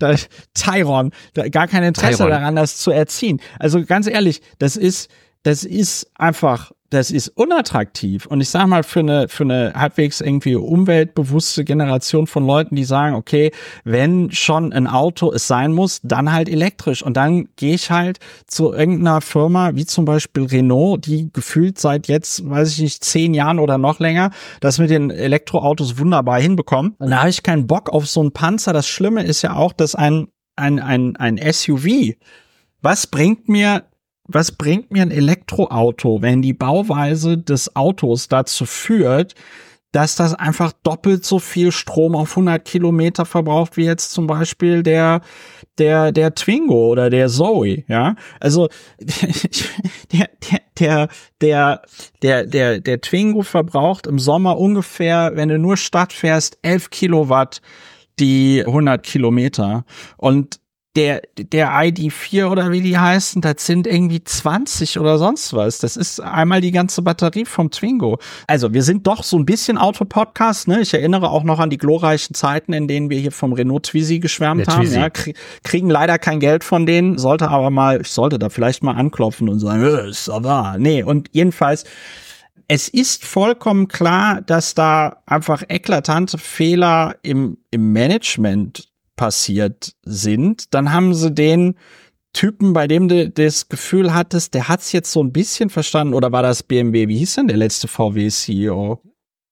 Tyron, gar kein Interesse daran, das zu erziehen. Also ganz ehrlich, das ist einfach, das ist unattraktiv. Und ich sag mal, für eine halbwegs irgendwie umweltbewusste Generation von Leuten, die sagen, okay, wenn schon ein Auto es sein muss, dann halt elektrisch. Und dann gehe ich halt zu irgendeiner Firma, wie zum Beispiel Renault, die gefühlt seit jetzt, weiß ich nicht, 10 Jahren oder noch länger, das mit den Elektroautos wunderbar hinbekommen. Und da habe ich keinen Bock auf so einen Panzer. Das Schlimme ist ja auch, dass ein SUV, was bringt mir ein Elektroauto, wenn die Bauweise des Autos dazu führt, dass das einfach doppelt so viel Strom auf 100 Kilometer verbraucht wie jetzt zum Beispiel der Twingo oder der Zoe, ja? Also der Twingo verbraucht im Sommer ungefähr, wenn du nur Stadt fährst, 11 Kilowatt die 100 Kilometer, und der ID4 oder wie die heißen, das sind irgendwie 20 oder sonst was. Das ist einmal die ganze Batterie vom Twingo. Also wir sind doch so ein bisschen Autopodcast, ne? Ich erinnere auch noch an die glorreichen Zeiten, in denen wir hier vom Renault Twizy geschwärmt haben. Ja, kriegen leider kein Geld von denen, ich sollte da vielleicht mal anklopfen und sagen, ist aber nee. Und jedenfalls, es ist vollkommen klar, dass da einfach eklatante Fehler im Management passiert sind. Dann haben sie den Typen, bei dem du das Gefühl hattest, der hat's jetzt so ein bisschen verstanden, oder war das BMW? Wie hieß denn der letzte VW-CEO?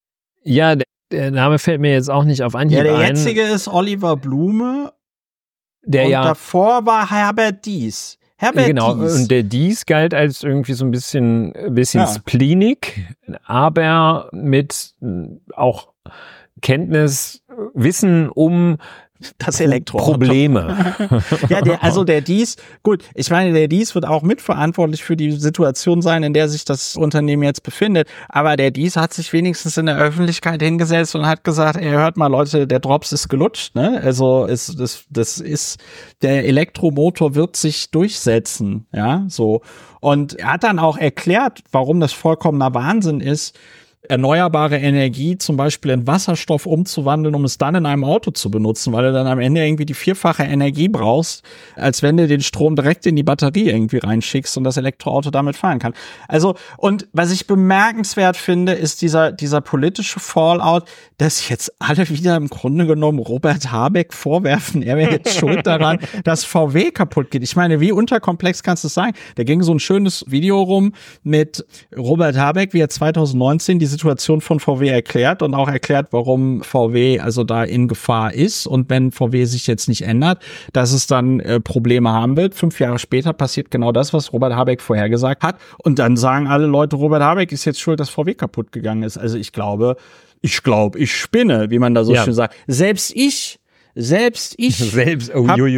Ja, der Name fällt mir jetzt auch nicht auf Anhieb ein. Ja, der jetzige ist Oliver Blume. Der und ja davor war Herbert Dies. Herbert genau, Dies. und der Dies galt als irgendwie so ein bisschen Ja. spleenig, aber mit auch Kenntnis, Wissen um Das Elektroauto. Probleme. Ja, der Dies, gut, ich meine, der Dies wird auch mitverantwortlich für die Situation sein, in der sich das Unternehmen jetzt befindet, aber der Dies hat sich wenigstens in der Öffentlichkeit hingesetzt und hat gesagt, hört mal Leute, der Drops ist gelutscht, ne? Also der Elektromotor wird sich durchsetzen, ja, so. Und er hat dann auch erklärt, warum das vollkommener Wahnsinn ist, erneuerbare Energie zum Beispiel in Wasserstoff umzuwandeln, um es dann in einem Auto zu benutzen, weil du dann am Ende irgendwie die 4-fache Energie brauchst, als wenn du den Strom direkt in die Batterie irgendwie reinschickst und das Elektroauto damit fahren kann. Also, und was ich bemerkenswert finde, ist dieser politische Fallout, dass jetzt alle wieder im Grunde genommen Robert Habeck vorwerfen, er wäre jetzt schuld daran, dass VW kaputt geht. Ich meine, wie unterkomplex kannst du es sagen? Da ging so ein schönes Video rum mit Robert Habeck, wie er 2019 die Situation von VW erklärt und auch erklärt, warum VW also da in Gefahr ist und wenn VW sich jetzt nicht ändert, dass es dann Probleme haben wird. 5 Jahre später passiert genau das, was Robert Habeck vorhergesagt hat und dann sagen alle Leute, Robert Habeck ist jetzt schuld, dass VW kaputt gegangen ist. Also ich glaube, ich spinne, wie man da so schön sagt. Selbst ich habe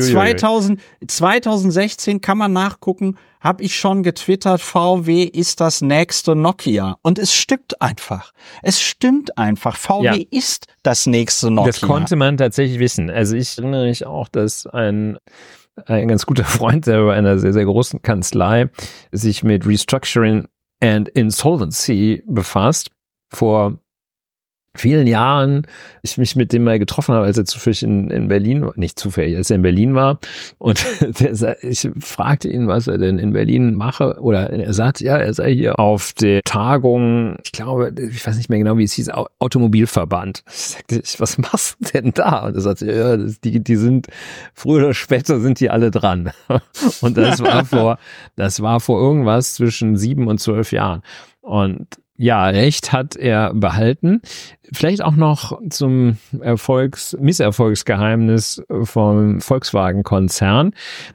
2016 kann man nachgucken, habe ich schon getwittert, VW ist das nächste Nokia. Und es stimmt einfach. VW ist das nächste Nokia. Das konnte man tatsächlich wissen. Also ich erinnere mich auch, dass ein ganz guter Freund, der bei einer sehr, sehr großen Kanzlei sich mit Restructuring and Insolvency befasst, vor vielen Jahren ich mich mit dem mal getroffen habe, als er zufällig in Berlin, nicht zufällig, als er in Berlin war und ich fragte ihn, was er denn in Berlin mache oder er sagt, ja, er sei hier auf der Tagung, ich glaube, ich weiß nicht mehr genau, wie es hieß, Automobilverband. Ich sagte, was machst du denn da? Und er sagte, ja, die sind, früher oder später sind die alle dran. Und das war vor irgendwas zwischen 7 und 12 Jahren. Und ja, Recht hat er behalten. Vielleicht auch noch zum Misserfolgsgeheimnis vom Volkswagen-Konzern.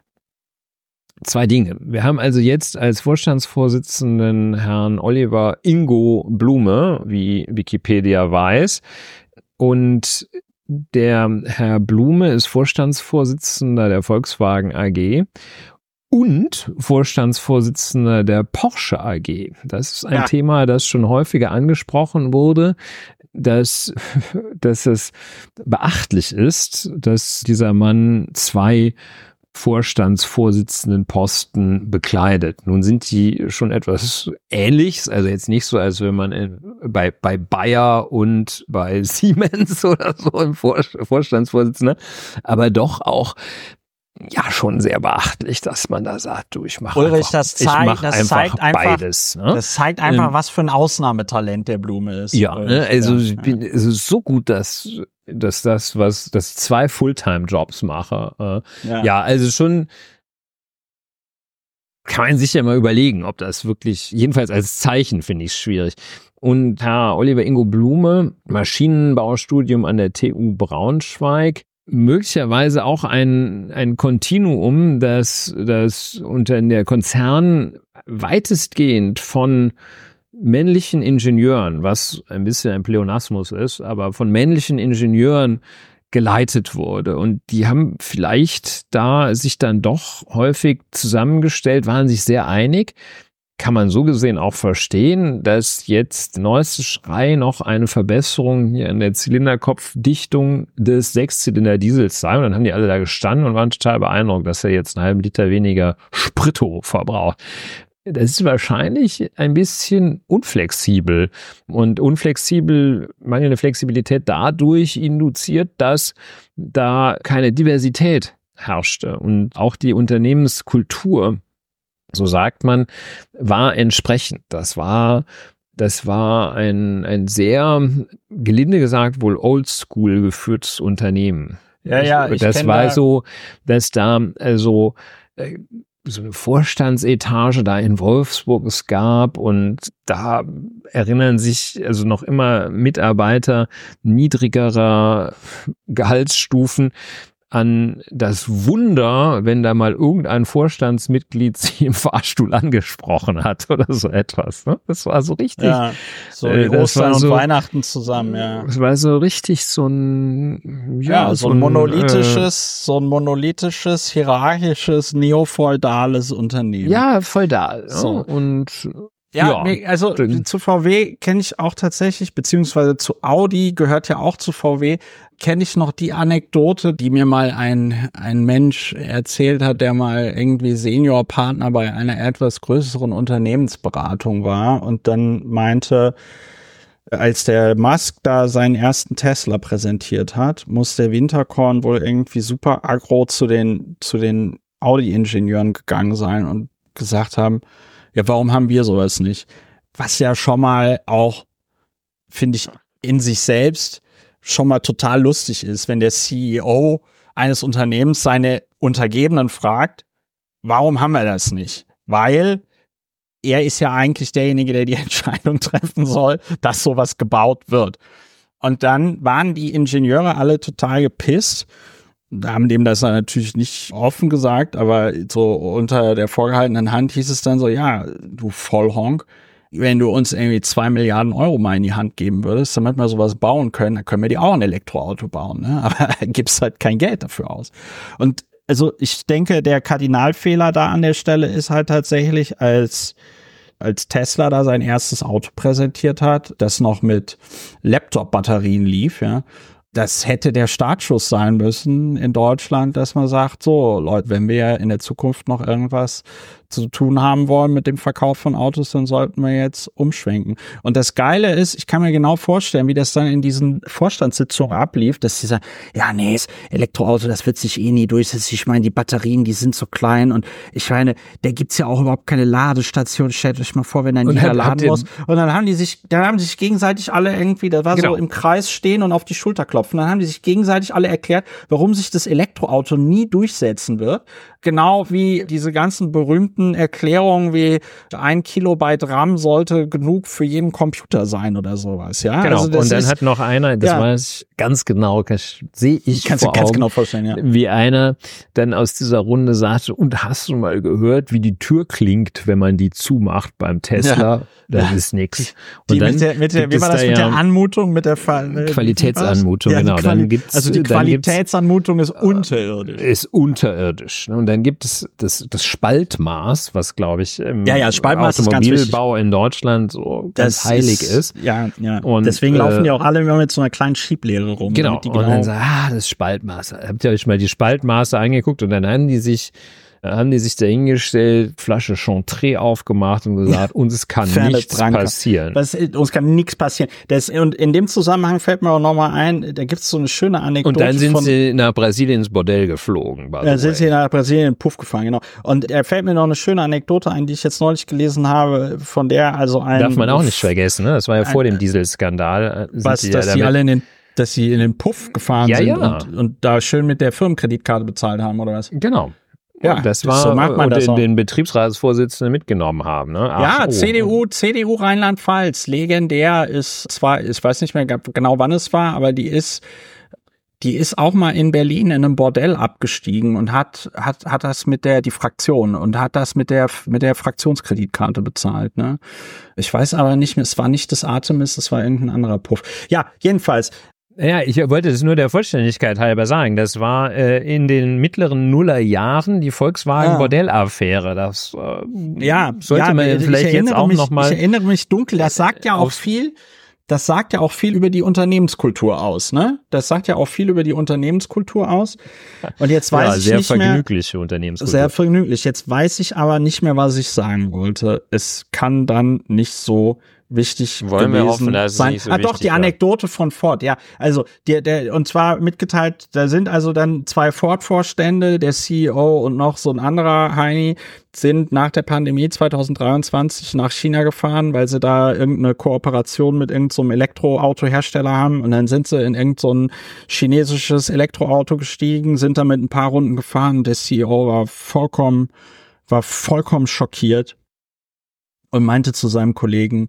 2 Dinge. Wir haben also jetzt als Vorstandsvorsitzenden Herrn Oliver Ingo Blume, wie Wikipedia weiß. Und der Herr Blume ist Vorstandsvorsitzender der Volkswagen AG. Und Vorstandsvorsitzender der Porsche AG. Das ist ein Thema, das schon häufiger angesprochen wurde, dass es beachtlich ist, dass dieser Mann 2 Vorstandsvorsitzendenposten bekleidet. Nun sind die schon etwas ähnlich, also jetzt nicht so, als wenn man bei Bayer und bei Siemens oder so im Vorstandsvorsitzender, aber doch auch schon sehr beachtlich, dass man da sagt, du, ich mache einfach beides. Ne? Das zeigt einfach, was für ein Ausnahmetalent der Blume ist. Ja, es ist so gut, dass ich 2 Fulltime-Jobs mache. Also schon kann man sich ja mal überlegen, ob das wirklich, jedenfalls als Zeichen finde ich es schwierig. Und Herr Oliver Ingo Blume, Maschinenbaustudium an der TU Braunschweig, möglicherweise auch ein Kontinuum, das unter der Konzern weitestgehend von männlichen Ingenieuren, was ein bisschen ein Pleonasmus ist, aber von männlichen Ingenieuren geleitet wurde. Und die haben vielleicht da sich dann doch häufig zusammengestellt, waren sich sehr einig. Kann man so gesehen auch verstehen, dass jetzt neueste Schrei noch eine Verbesserung hier in der Zylinderkopfdichtung des 6-Zylinder-Diesels sei. Und dann haben die alle da gestanden und waren total beeindruckt, dass er jetzt einen halben Liter weniger Spritto verbraucht. Das ist wahrscheinlich ein bisschen unflexibel. Und mangelnde Flexibilität dadurch induziert, dass da keine Diversität herrschte. Und auch die Unternehmenskultur, so sagt man, war entsprechend. Das war ein sehr, gelinde gesagt, wohl oldschool geführtes Unternehmen. Ja, das war so, dass da also so eine Vorstandsetage da in Wolfsburg es gab und da erinnern sich also noch immer Mitarbeiter niedrigerer Gehaltsstufen an das Wunder, wenn da mal irgendein Vorstandsmitglied sie im Fahrstuhl angesprochen hat oder so etwas. Ne? Das war so richtig. Ja, so wie Ostern und Weihnachten zusammen, ja. Das war so richtig so ein, so ein monolithisches, hierarchisches, neofeudales Unternehmen. Ja, feudal. So. Und ja, nee, also zu VW kenne ich auch tatsächlich, beziehungsweise zu Audi gehört ja auch zu VW, kenne ich noch die Anekdote, die mir mal ein Mensch erzählt hat, der mal irgendwie Seniorpartner bei einer etwas größeren Unternehmensberatung war und dann meinte, als der Musk da seinen ersten Tesla präsentiert hat, muss der Winterkorn wohl irgendwie super aggro zu den Audi-Ingenieuren gegangen sein und gesagt haben, ja, warum haben wir sowas nicht? Was ja schon mal auch, finde ich, in sich selbst schon mal total lustig ist, wenn der CEO eines Unternehmens seine Untergebenen fragt, warum haben wir das nicht? Weil er ist ja eigentlich derjenige, der die Entscheidung treffen soll, dass sowas gebaut wird. Und dann waren die Ingenieure alle total gepisst. Da haben dem das natürlich nicht offen gesagt, aber so unter der vorgehaltenen Hand hieß es dann so, ja, du Vollhonk, wenn du uns irgendwie 2 Milliarden Euro mal in die Hand geben würdest, damit wir sowas bauen können, dann können wir dir auch ein Elektroauto bauen, ne? Aber gibst halt kein Geld dafür aus. Und also ich denke, der Kardinalfehler da an der Stelle ist halt tatsächlich, als Tesla da sein erstes Auto präsentiert hat, das noch mit Laptop-Batterien lief, ja. Das hätte der Startschuss sein müssen in Deutschland, dass man sagt, so Leute, wenn wir in der Zukunft noch irgendwas zu tun haben wollen mit dem Verkauf von Autos, dann sollten wir jetzt umschwenken. Und das Geile ist, ich kann mir genau vorstellen, wie das dann in diesen Vorstandssitzungen ablief, dass sie sagen, ja nee, das Elektroauto, das wird sich eh nie durchsetzen. Ich meine, die Batterien, die sind so klein und ich meine, da gibt's ja auch überhaupt keine Ladestation. Stellt euch mal vor, wenn dann jeder laden muss. Und dann haben die sich gegenseitig alle irgendwie, da war so im Kreis stehen und auf die Schulter klopfen. Dann haben die sich gegenseitig alle erklärt, warum sich das Elektroauto nie durchsetzen wird. Genau wie diese ganzen berühmten Erklärungen wie 1 Kilobyte RAM sollte genug für jeden Computer sein oder sowas, ja. Genau, also und dann hat noch einer, das weiß ich ganz genau, sehe ich kannst vor du ganz Augen, genau vorstellen, ja. wie einer dann aus dieser Runde sagte, und hast du mal gehört, wie die Tür klingt, wenn man die zumacht beim Tesla? Ja. Das ist nix. Und die dann wie war das mit der Anmutung, mit der Qualitätsanmutung, genau. Dann gibt's, also die Qualitätsanmutung ist unterirdisch. Ist unterirdisch. Und dann gibt es das Spaltmaß, was glaube ich im Automobilbau in Deutschland so ganz heilig ist. Ja. Und deswegen laufen die auch alle immer mit so einer kleinen Schieblehre rum. Genau. Und dann sagen, das Spaltmaß. Habt ihr euch mal die Spaltmaße angeguckt? Und dann haben die sich da hingestellt, Flasche Chantre aufgemacht und gesagt, uns kann nichts passieren. Uns kann nichts passieren. Und in dem Zusammenhang fällt mir auch nochmal ein, da gibt's so eine schöne Anekdote. Und dann sind sie nach Brasilien ins Bordell geflogen. Dann sind sie nach Brasilien in den Puff gefahren, genau. Und da fällt mir noch eine schöne Anekdote ein, die ich jetzt neulich gelesen habe, von der also darf man auch nicht vergessen, ne? Das war ja vor dem Dieselskandal. Dass sie in den Puff gefahren sind und da schön mit der Firmenkreditkarte bezahlt haben, oder was? Genau. Ja, das war, so macht man das den Betriebsratsvorsitzenden mitgenommen haben. Ne? CDU Rheinland-Pfalz, legendär ist zwar, ich weiß nicht mehr genau wann es war, aber die ist auch mal in Berlin in einem Bordell abgestiegen und hat das die Fraktion und hat das mit der Fraktionskreditkarte bezahlt, ne? Ich weiß aber nicht mehr, es war nicht das Artemis, es war irgendein anderer Puff. Ja, jedenfalls. Ja, ich wollte es nur der Vollständigkeit halber sagen. Das war in den mittleren Nullerjahren die Volkswagen-Bordell-Affäre. Das sollte man vielleicht jetzt auch nochmal. Ich erinnere mich dunkel. Das sagt ja auch viel. Das sagt ja auch viel über die Unternehmenskultur aus, ne? Das sagt ja auch viel über die Unternehmenskultur aus. Und jetzt weiß ich nicht mehr. Sehr vergnügliche Unternehmenskultur. Sehr vergnüglich. Jetzt weiß ich aber nicht mehr, was ich sagen wollte. Es kann dann nicht so wichtig wollen gewesen wir hoffen, dass es sein. nicht so doch, die Anekdote von Ford, ja. Also, und zwar mitgeteilt, da sind also dann 2 Ford-Vorstände, der CEO und noch so ein anderer Heini, sind nach der Pandemie 2023 nach China gefahren, weil sie da irgendeine Kooperation mit irgendeinem Elektroautohersteller haben, und dann sind sie in irgendein chinesisches Elektroauto gestiegen, sind da mit ein paar Runden gefahren, der CEO war vollkommen war vollkommen schockiert und meinte zu seinem Kollegen,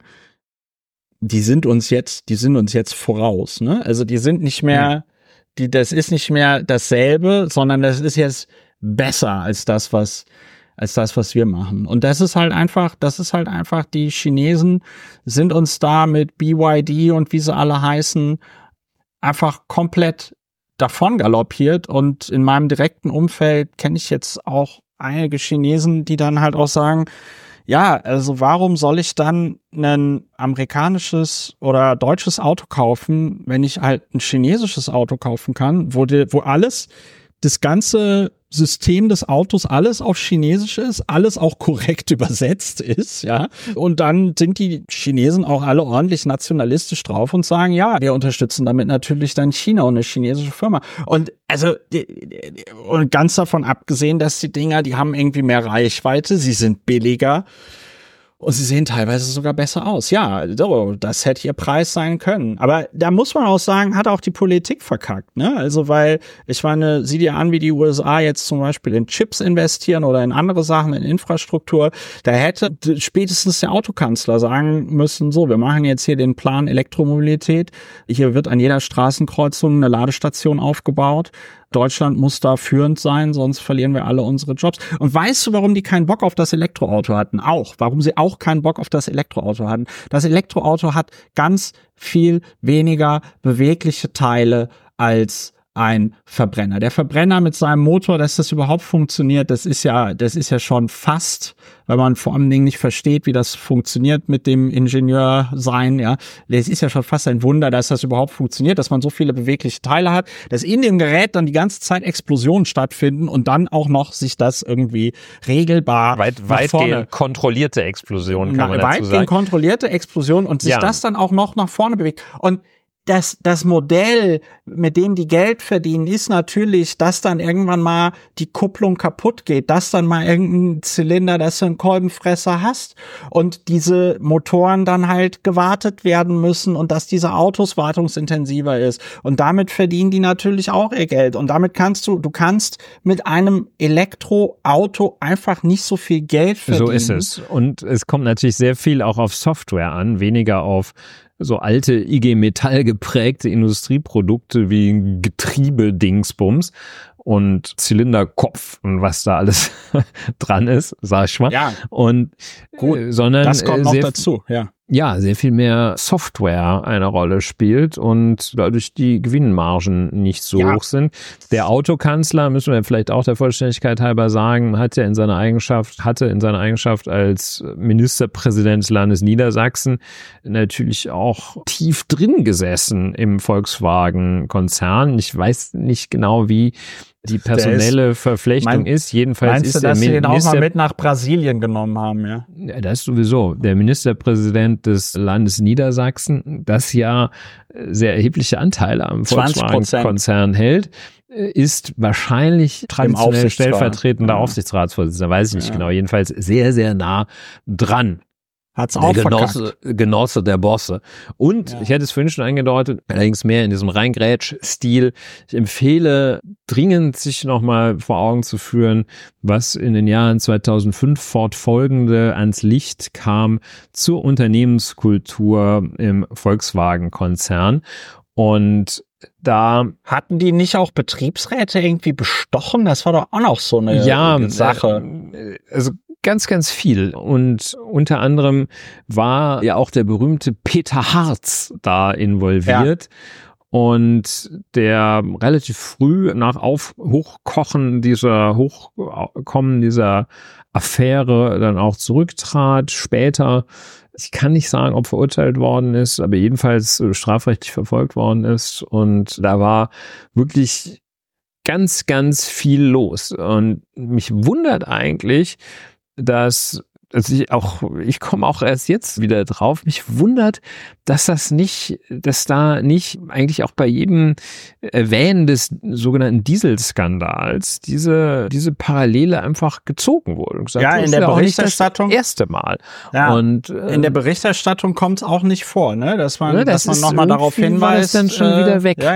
die sind uns jetzt voraus, ne? Also die sind nicht mehr, das ist nicht mehr dasselbe, sondern das ist jetzt besser als das, was wir machen. Und das ist halt einfach, die Chinesen sind uns da mit BYD und wie sie alle heißen, einfach komplett davon galoppiert. Und in meinem direkten Umfeld kenne ich jetzt auch einige Chinesen, die dann halt auch sagen, ja, also warum soll ich dann ein amerikanisches oder deutsches Auto kaufen, wenn ich halt ein chinesisches Auto kaufen kann, wo alles, das ganze System des Autos, alles auf Chinesisch ist, alles auch korrekt übersetzt ist, ja. Und dann sind die Chinesen auch alle ordentlich nationalistisch drauf und sagen, ja, wir unterstützen damit natürlich dann China und eine chinesische Firma. Und also, und ganz davon abgesehen, dass die Dinger, die haben irgendwie mehr Reichweite, sie sind billiger. Und sie sehen teilweise sogar besser aus. Ja, so, das hätte ihr Preis sein können. Aber da muss man auch sagen, hat auch die Politik verkackt, ne? Also, weil, ich meine, sieh dir an, wie die USA jetzt zum Beispiel in Chips investieren oder in andere Sachen, in Infrastruktur. Da hätte spätestens der Autokanzler sagen müssen, so, wir machen jetzt hier den Plan Elektromobilität. Hier wird an jeder Straßenkreuzung eine Ladestation aufgebaut. Deutschland muss da führend sein, sonst verlieren wir alle unsere Jobs. Und weißt du, warum die keinen Bock auf das Elektroauto hatten? Warum sie auch keinen Bock auf das Elektroauto hatten? Das Elektroauto hat ganz viel weniger bewegliche Teile als ein Verbrenner. Der Verbrenner mit seinem Motor, dass das überhaupt funktioniert, das ist ja schon fast, weil man vor allem nicht versteht, wie das funktioniert mit dem Ingenieur sein, ja. Das ist ja schon fast ein Wunder, dass das überhaupt funktioniert, dass man so viele bewegliche Teile hat, dass in dem Gerät dann die ganze Zeit Explosionen stattfinden und dann auch noch sich das irgendwie regelbar weitgehend kontrollierte Explosionen, kann man dazu sagen. Weitgehend kontrollierte Explosionen und sich das dann auch noch nach vorne bewegt. Und das Modell, mit dem die Geld verdienen, ist natürlich, dass dann irgendwann mal die Kupplung kaputt geht, dass dann mal irgendein Zylinder, dass du einen Kolbenfresser hast und diese Motoren dann halt gewartet werden müssen und dass diese Autos wartungsintensiver ist. Und damit verdienen die natürlich auch ihr Geld. Und damit kannst du mit einem Elektroauto einfach nicht so viel Geld verdienen. So ist es. Und es kommt natürlich sehr viel auch auf Software an, weniger auf so alte IG Metall geprägte Industrieprodukte wie Getriebedingsbums und Zylinderkopf und was da alles dran ist, sag ich mal. Ja. Und gut, sondern das kommt noch dazu, ja. Ja, sehr viel mehr Software eine Rolle spielt und dadurch die Gewinnmargen nicht so hoch sind. Der Autokanzler, müssen wir vielleicht auch der Vollständigkeit halber sagen, hatte in seiner Eigenschaft als Ministerpräsident des Landes Niedersachsen natürlich auch tief drin gesessen im Volkswagen-Konzern. Ich weiß nicht genau, wie die personelle Verflechtung ist. Jedenfalls meinst ist du, der dass sie den auch Minister mal mit nach Brasilien genommen haben, ja? Ja, das ist sowieso. Der Ministerpräsident des Landes Niedersachsen, das ja sehr erhebliche Anteile am Volkswagen-Konzern hält, ist wahrscheinlich traditionell stellvertretender Aufsichtsratsvorsitzender, weiß ich nicht genau. Jedenfalls sehr, sehr nah dran. Hat's auch Genosse der Bosse. Und ich hätte es vorhin schon angedeutet, allerdings mehr in diesem Reingrätsch-Stil. Ich empfehle dringend, sich nochmal vor Augen zu führen, was in den Jahren 2005 fortfolgende ans Licht kam zur Unternehmenskultur im Volkswagen-Konzern. Und da hatten die nicht auch Betriebsräte irgendwie bestochen? Das war doch auch noch so eine Sache. Also ganz, ganz viel. Und unter anderem war ja auch der berühmte Peter Hartz da involviert. Ja. Und der relativ früh nach Hochkommen dieser Affäre dann auch zurücktrat. Später, ich kann nicht sagen, ob verurteilt worden ist, aber jedenfalls strafrechtlich verfolgt worden ist. Und da war wirklich ganz, ganz viel los. Und mich wundert eigentlich, dass, also ich komme auch erst jetzt wieder drauf, mich wundert, dass da nicht eigentlich auch bei jedem Erwähnen des sogenannten Dieselskandals diese Parallele einfach gezogen wurde. Und gesagt, in der Berichterstattung das erste Mal. Ja, und in der Berichterstattung kommt es auch nicht vor, ne? Dass man, das nochmal darauf hinweist. War das dann schon wieder weg. Ja.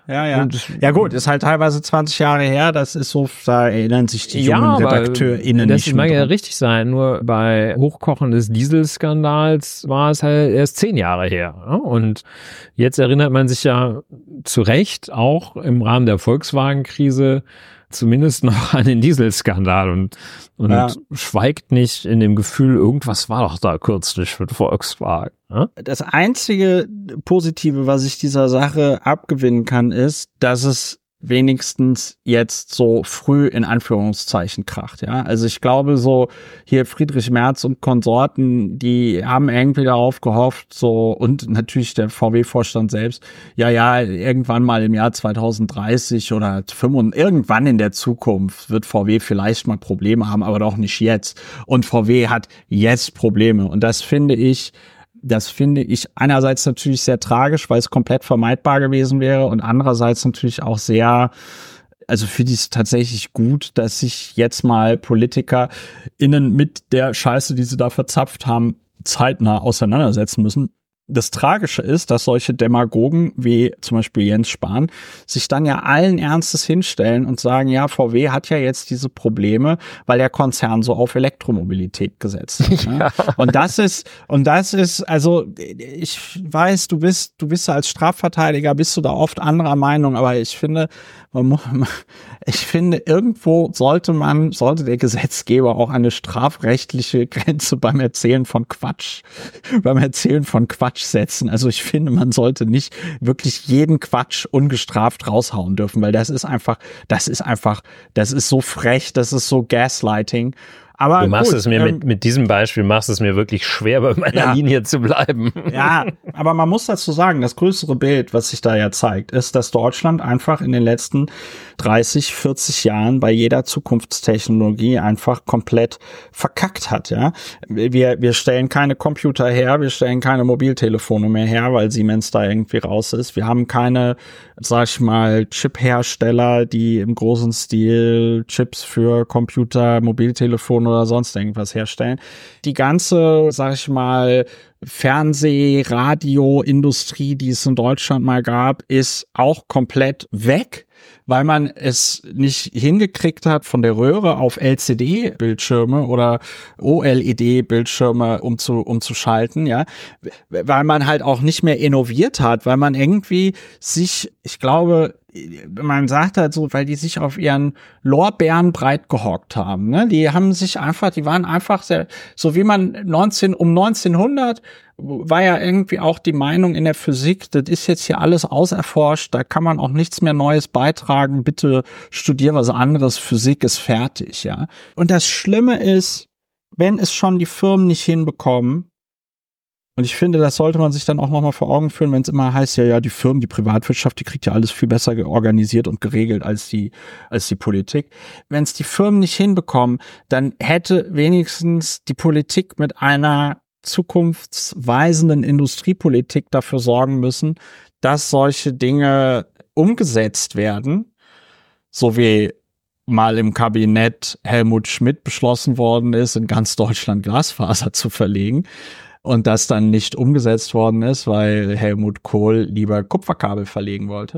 Ja. Und Ja gut, ist halt teilweise 20 Jahre her, das ist so, da erinnern sich die jungen RedakteurInnen das nicht mag mehr ja dran. richtig sein, nur bei Hochkochen des Dieselskandals war es halt erst 10 Jahre her. Ja? Und jetzt erinnert man sich ja zu Recht auch im Rahmen der Volkswagen-Krise zumindest noch an den Dieselskandal und schweigt nicht in dem Gefühl, irgendwas war doch da kürzlich mit Volkswagen. Ja? Das einzige Positive, was ich dieser Sache abgewinnen kann, ist, dass es wenigstens jetzt so früh in Anführungszeichen kracht, ja. Also ich glaube so, hier Friedrich Merz und Konsorten, die haben irgendwie darauf gehofft, so, und natürlich der VW-Vorstand selbst, ja, irgendwann mal im Jahr 2030 oder 35, irgendwann in der Zukunft wird VW vielleicht mal Probleme haben, aber doch nicht jetzt. Und VW hat jetzt Probleme. Und das finde ich einerseits natürlich sehr tragisch, weil es komplett vermeidbar gewesen wäre, und andererseits natürlich auch sehr, also finde ich es tatsächlich gut, dass sich jetzt mal PolitikerInnen mit der Scheiße, die sie da verzapft haben, zeitnah auseinandersetzen müssen. Das Tragische ist, dass solche Demagogen wie zum Beispiel Jens Spahn sich dann ja allen Ernstes hinstellen und sagen, ja, VW hat ja jetzt diese Probleme, weil der Konzern so auf Elektromobilität gesetzt hat. Ne? Und das ist, also ich weiß, du bist als Strafverteidiger, bist du da oft anderer Meinung, aber ich finde, irgendwo sollte der Gesetzgeber auch eine strafrechtliche Grenze beim Erzählen von Quatsch setzen. Also ich finde, man sollte nicht wirklich jeden Quatsch ungestraft raushauen dürfen, weil das ist so frech, das ist so Gaslighting. Aber du machst gut, es mir mit diesem Beispiel machst es mir wirklich schwer, bei meiner Linie zu bleiben. Ja, aber man muss dazu sagen, das größere Bild, was sich da ja zeigt, ist, dass Deutschland einfach in den letzten 30, 40 Jahren bei jeder Zukunftstechnologie einfach komplett verkackt hat, ja. Wir stellen keine Computer her, wir stellen keine Mobiltelefone mehr her, weil Siemens da irgendwie raus ist. Wir haben keine, sag ich mal, Chip-Hersteller, die im großen Stil Chips für Computer, Mobiltelefone oder sonst irgendwas herstellen. Die ganze, sag ich mal, Fernseh-Radio-Industrie, die es in Deutschland mal gab, ist auch komplett weg, weil man es nicht hingekriegt hat, von der Röhre auf LCD-Bildschirme oder OLED-Bildschirme umzuschalten, ja, weil man halt auch nicht mehr innoviert hat, weil man irgendwie ich glaube, man sagt halt so, weil die sich auf ihren Lorbeeren breit gehockt haben, ne? Die waren einfach sehr, so wie man 1900 war ja irgendwie auch die Meinung in der Physik, das ist jetzt hier alles auserforscht, da kann man auch nichts mehr Neues beitragen, bitte studier was anderes, Physik ist fertig, ja. Und das Schlimme ist, wenn es schon die Firmen nicht hinbekommen, und ich finde, das sollte man sich dann auch nochmal vor Augen führen, wenn es immer heißt, ja, die Firmen, die Privatwirtschaft, die kriegt ja alles viel besser organisiert und geregelt als die Politik. Wenn es die Firmen nicht hinbekommen, dann hätte wenigstens die Politik mit einer zukunftsweisenden Industriepolitik dafür sorgen müssen, dass solche Dinge umgesetzt werden, so wie mal im Kabinett Helmut Schmidt beschlossen worden ist, in ganz Deutschland Glasfaser zu verlegen. Und das dann nicht umgesetzt worden ist, weil Helmut Kohl lieber Kupferkabel verlegen wollte.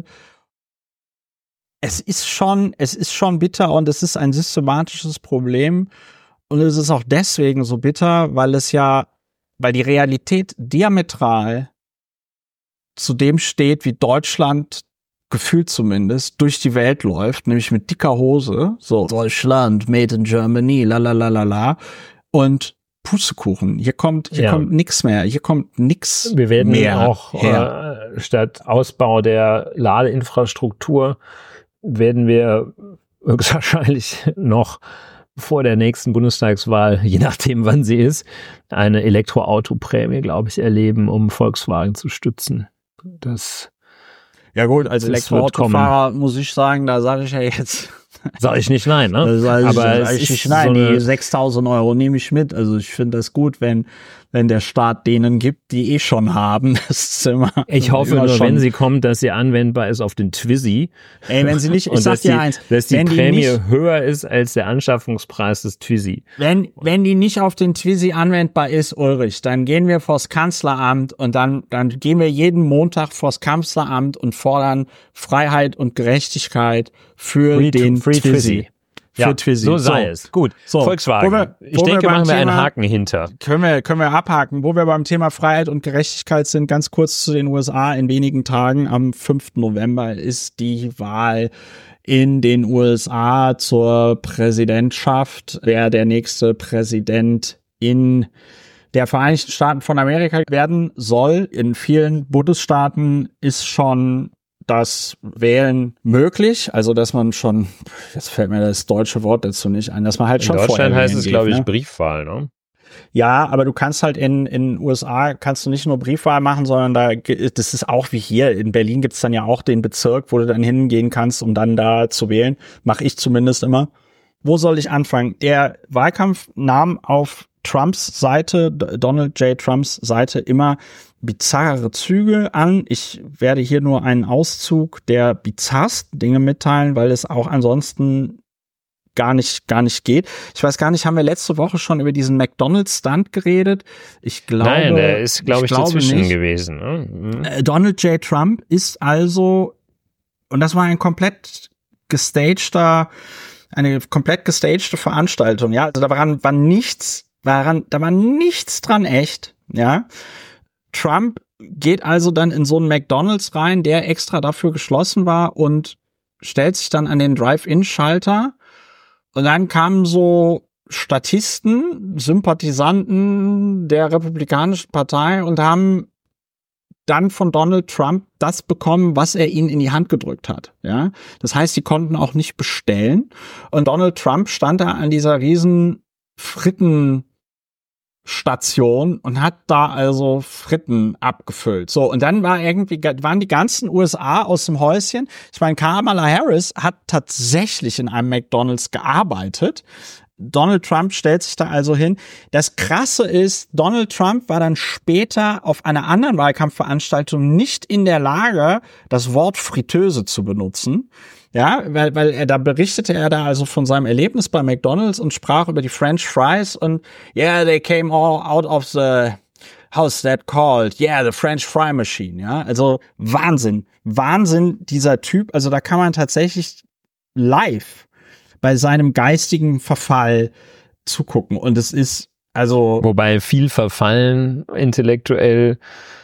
Es ist schon bitter, und es ist ein systematisches Problem. Und es ist auch deswegen so bitter, weil die Realität diametral zu dem steht, wie Deutschland gefühlt zumindest durch die Welt läuft, nämlich mit dicker Hose, so Deutschland, made in Germany, la. Und Pustekuchen. Hier kommt nix mehr. Hier kommt nix mehr. Wir werden auch statt Ausbau der Ladeinfrastruktur werden wir höchstwahrscheinlich noch vor der nächsten Bundestagswahl, je nachdem wann sie ist, eine Elektroautoprämie, glaube ich, erleben, um Volkswagen zu stützen. Ja gut, als Elektroautofahrer muss ich sagen, da sage ich ja jetzt. Sag ich nicht nein, ne? Aber es ist nicht nein. Die 6.000 € nehme ich mit. Also ich finde das gut, wenn wenn der Staat denen gibt, die eh schon haben, das Zimmer. Ich hoffe nur, wenn sie kommt, dass sie anwendbar ist auf den Twizy. Ey, wenn sie nicht, ich sag dir eins, dass die wenn Prämie die nicht, höher ist als der Anschaffungspreis des Twizy. wenn die nicht auf den Twizy anwendbar ist, Ulrich, dann gehen wir vors Kanzleramt und dann gehen wir jeden Montag vors Kanzleramt und fordern Freiheit und Gerechtigkeit für den Twizy. Ja, Twizy. so sei es. Gut, So, Volkswagen. Ich denke, machen wir einen Haken hinter. Können wir abhaken. Wo wir beim Thema Freiheit und Gerechtigkeit sind, ganz kurz zu den USA. In wenigen Tagen, am 5. November, ist die Wahl in den USA zur Präsidentschaft. Wer der nächste Präsident in der Vereinigten Staaten von Amerika werden soll. In vielen Bundesstaaten ist schon das Wählen möglich, also dass man schon, jetzt fällt mir das deutsche Wort dazu nicht ein, dass man halt schon vorher In Deutschland heißt es, glaube ich, ne? Briefwahl, ne? Ja, aber du kannst halt in USA kannst du nicht nur Briefwahl machen, sondern das ist auch wie hier. In Berlin gibt's dann ja auch den Bezirk, wo du dann hingehen kannst, um dann da zu wählen. Mache ich zumindest immer. Wo soll ich anfangen? Der Wahlkampf nahm auf Trumps Seite, Donald J. Trumps Seite, immer bizarre Züge an. Ich werde hier nur einen Auszug der bizarrsten Dinge mitteilen, weil es auch ansonsten gar nicht geht. Ich weiß gar nicht, haben wir letzte Woche schon über diesen McDonald's-Stunt geredet? Ich glaube, nein, der ist, glaube ich, dazwischen nicht gewesen. Ne? Donald J. Trump ist also, und das war eine komplett gestagte Veranstaltung, ja. Also da war nichts dran echt, ja. Trump geht also dann in so einen McDonald's rein, der extra dafür geschlossen war, und stellt sich dann an den Drive-In-Schalter. Und dann kamen so Statisten, Sympathisanten der Republikanischen Partei und haben dann von Donald Trump das bekommen, was er ihnen in die Hand gedrückt hat. Ja, das heißt, sie konnten auch nicht bestellen. Und Donald Trump stand da an dieser riesen Frittenstation und hat da also Fritten abgefüllt. So, und dann waren die ganzen USA aus dem Häuschen. Ich meine, Kamala Harris hat tatsächlich in einem McDonald's gearbeitet. Donald Trump stellt sich da also hin. Das Krasse ist, Donald Trump war dann später auf einer anderen Wahlkampfveranstaltung nicht in der Lage, das Wort Fritteuse zu benutzen. Ja, weil berichtete er da also von seinem Erlebnis bei McDonald's und sprach über die French Fries und yeah, they came all out of the, how's that called? Yeah, the French Fry Machine. Ja, also Wahnsinn dieser Typ. Also da kann man tatsächlich live bei seinem geistigen Verfall zugucken. Und es ist also, wobei viel Verfallen intellektuell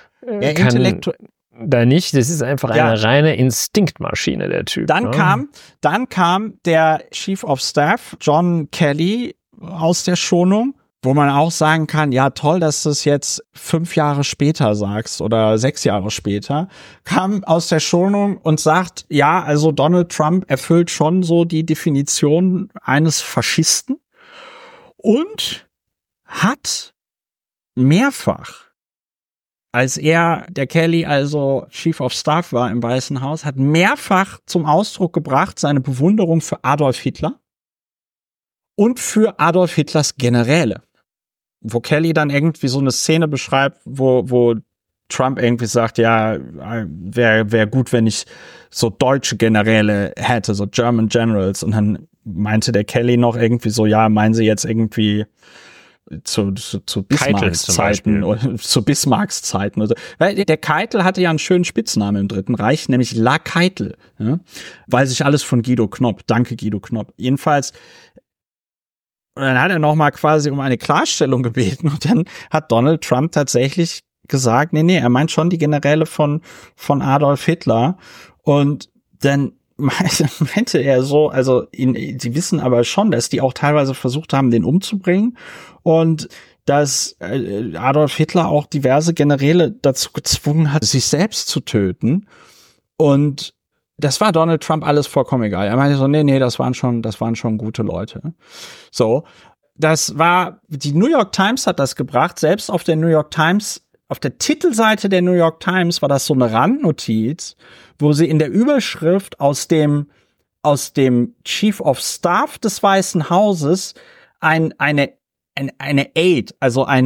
da nicht. Das ist einfach eine reine Instinktmaschine, der Typ. Dann kam der Chief of Staff, John Kelly, aus der Schonung, wo man auch sagen kann, ja toll, dass du es jetzt 5 Jahre später sagst oder 6 Jahre später, kam aus der Schonung und sagt, ja, also Donald Trump erfüllt schon so die Definition eines Faschisten und hat mehrfach, als der Kelly also Chief of Staff war im Weißen Haus, hat mehrfach zum Ausdruck gebracht seine Bewunderung für Adolf Hitler und für Adolf Hitlers Generäle. Wo Kelly dann irgendwie so eine Szene beschreibt, wo Trump irgendwie sagt, ja, wäre gut, wenn ich so deutsche Generäle hätte, so German Generals. Und dann meinte der Kelly noch irgendwie so, ja, meinen Sie jetzt irgendwie zu Bismarcks Zeiten oder zu Bismarcks Zeiten. Oder so. Weil der Keitel hatte ja einen schönen Spitznamen im Dritten Reich, nämlich La Keitel. Ja? Weiß ich alles von Guido Knopp. Danke, Guido Knopp. Jedenfalls, und dann hat er noch mal quasi um eine Klarstellung gebeten und dann hat Donald Trump tatsächlich gesagt, nee, er meint schon die Generäle von Adolf Hitler. Und dann meinte er so, also sie wissen aber schon, dass die auch teilweise versucht haben, den umzubringen und dass Adolf Hitler auch diverse Generäle dazu gezwungen hat, sich selbst zu töten. Und das war Donald Trump alles vollkommen egal. Er meinte so, nee, das waren schon gute Leute. So, die New York Times hat das gebracht, selbst auf der New York Times, auf der Titelseite der New York Times war das so eine Randnotiz, wo sie in der Überschrift aus dem Chief of Staff des Weißen Hauses eine Aide, also ein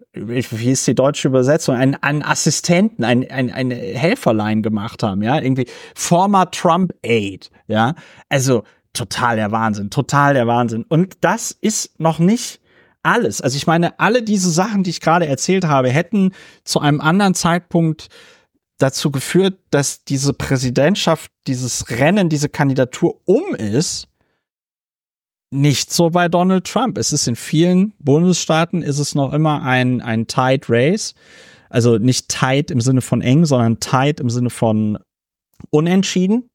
wie ist die deutsche Übersetzung, einen Assistenten, ein Helferlein gemacht haben, ja, irgendwie former Trump Aide, ja, also total der Wahnsinn. Und das ist noch nicht alles. Also ich meine, alle diese Sachen, die ich gerade erzählt habe, hätten zu einem anderen Zeitpunkt dazu geführt, dass diese Präsidentschaft, dieses Rennen, diese Kandidatur ist. Nicht so bei Donald Trump. Es ist in vielen Bundesstaaten ist es noch immer ein tight race. Also nicht tight im Sinne von eng, sondern tight im Sinne von unentschieden.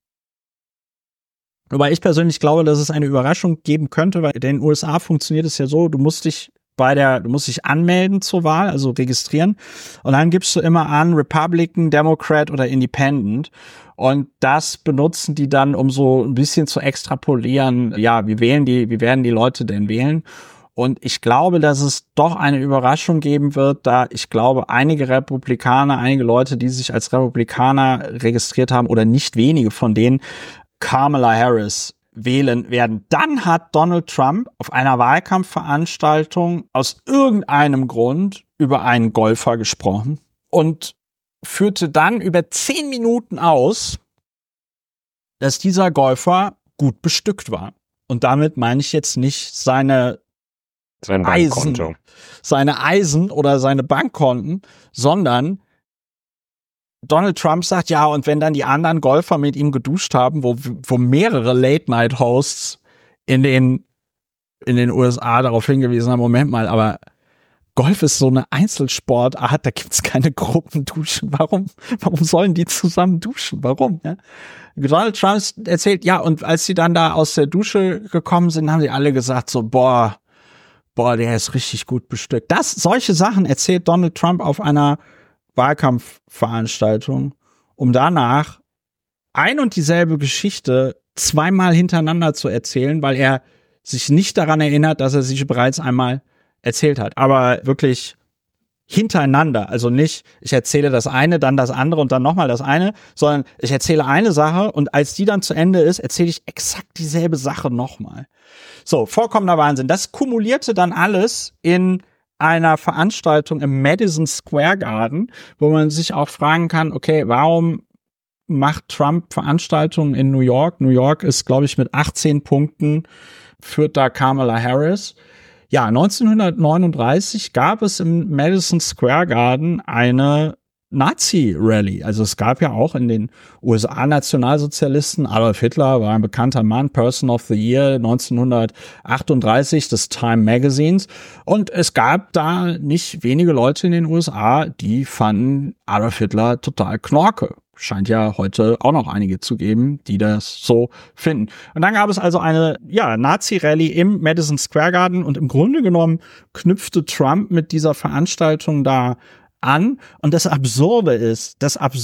Wobei ich persönlich glaube, dass es eine Überraschung geben könnte, weil in den USA funktioniert es ja so, du musst dich anmelden zur Wahl, also registrieren. Und dann gibst du immer an Republican, Democrat oder Independent. Und das benutzen die dann, um so ein bisschen zu extrapolieren. Ja, wie werden die Leute denn wählen? Und ich glaube, dass es doch eine Überraschung geben wird, da ich glaube, einige Leute, die sich als Republikaner registriert haben oder nicht wenige von denen, Kamala Harris wählen werden. Dann hat Donald Trump auf einer Wahlkampfveranstaltung aus irgendeinem Grund über einen Golfer gesprochen und führte dann über 10 Minuten aus, dass dieser Golfer gut bestückt war. Und damit meine ich jetzt nicht seine Eisen oder seine Bankkonten, sondern Donald Trump sagt, ja, und wenn dann die anderen Golfer mit ihm geduscht haben, wo mehrere Late-Night-Hosts in den USA darauf hingewiesen haben, Moment mal, aber Golf ist so eine Einzelsportart, da gibt's keine Gruppenduschen. Warum sollen die zusammen duschen? Warum? Ja? Donald Trump erzählt, ja, und als sie dann da aus der Dusche gekommen sind, haben sie alle gesagt so, boah, der ist richtig gut bestückt. Solche Sachen erzählt Donald Trump auf einer Wahlkampfveranstaltung, um danach ein und dieselbe Geschichte zweimal hintereinander zu erzählen, weil er sich nicht daran erinnert, dass er sich bereits einmal erzählt hat. Aber wirklich hintereinander. Also nicht, ich erzähle das eine, dann das andere und dann nochmal das eine, sondern ich erzähle eine Sache und als die dann zu Ende ist, erzähle ich exakt dieselbe Sache nochmal. So, vollkommener Wahnsinn. Das kumulierte dann alles in einer Veranstaltung im Madison Square Garden, wo man sich auch fragen kann, okay, warum macht Trump Veranstaltungen in New York? New York ist, glaube ich, mit 18 Punkten führt da Kamala Harris. Ja, 1939 gab es im Madison Square Garden eine Nazi-Rally. Also es gab ja auch in den USA Nationalsozialisten, Adolf Hitler war ein bekannter Mann, Person of the Year 1938 des Time Magazines. Und es gab da nicht wenige Leute in den USA, die fanden Adolf Hitler total Knorke. Scheint ja heute auch noch einige zu geben, die das so finden. Und dann gab es also eine Nazi-Rally im Madison Square Garden und im Grunde genommen knüpfte Trump mit dieser Veranstaltung da an. Und das Absurde ist,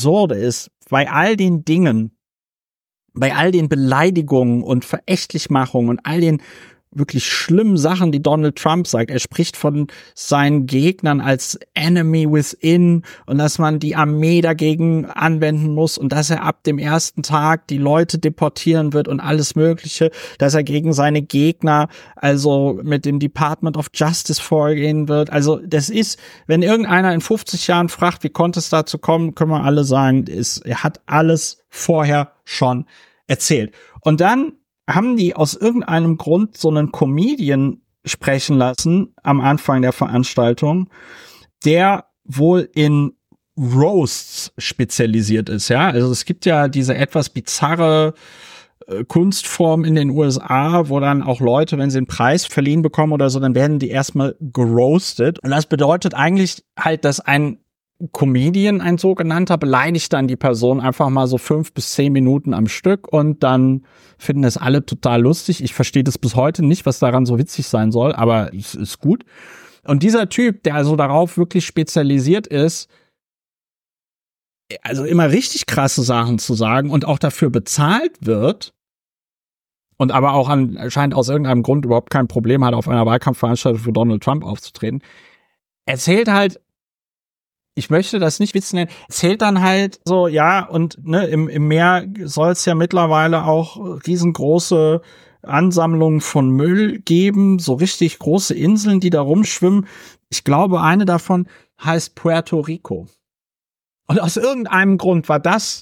bei all den Dingen, bei all den Beleidigungen und Verächtlichmachungen und all den wirklich schlimmen Sachen, die Donald Trump sagt. Er spricht von seinen Gegnern als Enemy within und dass man die Armee dagegen anwenden muss und dass er ab dem ersten Tag die Leute deportieren wird und alles Mögliche, dass er gegen seine Gegner, also mit dem Department of Justice vorgehen wird. Also das ist, wenn irgendeiner in 50 Jahren fragt, wie konnte es dazu kommen, können wir alle sagen, er hat alles vorher schon erzählt. Und dann haben die aus irgendeinem Grund so einen Comedian sprechen lassen am Anfang der Veranstaltung, der wohl in Roasts spezialisiert ist, ja. Also es gibt ja diese etwas bizarre Kunstform in den USA, wo dann auch Leute, wenn sie einen Preis verliehen bekommen oder so, dann werden die erstmal geroastet. Und das bedeutet eigentlich halt, dass ein Comedian, ein sogenannter, beleidigt dann die Person einfach mal so 5 bis 10 Minuten am Stück und dann finden es alle total lustig. Ich verstehe das bis heute nicht, was daran so witzig sein soll, aber es ist gut. Und dieser Typ, der also darauf wirklich spezialisiert ist, also immer richtig krasse Sachen zu sagen und auch dafür bezahlt wird und aber auch anscheinend aus irgendeinem Grund überhaupt kein Problem hat, auf einer Wahlkampfveranstaltung für Donald Trump aufzutreten, erzählt halt, ich möchte das nicht Witz nennen, erzählt dann halt so, ja, und ne, im Meer soll es ja mittlerweile auch riesengroße Ansammlungen von Müll geben, so richtig große Inseln, die da rumschwimmen. Ich glaube, eine davon heißt Puerto Rico. Und aus irgendeinem Grund war das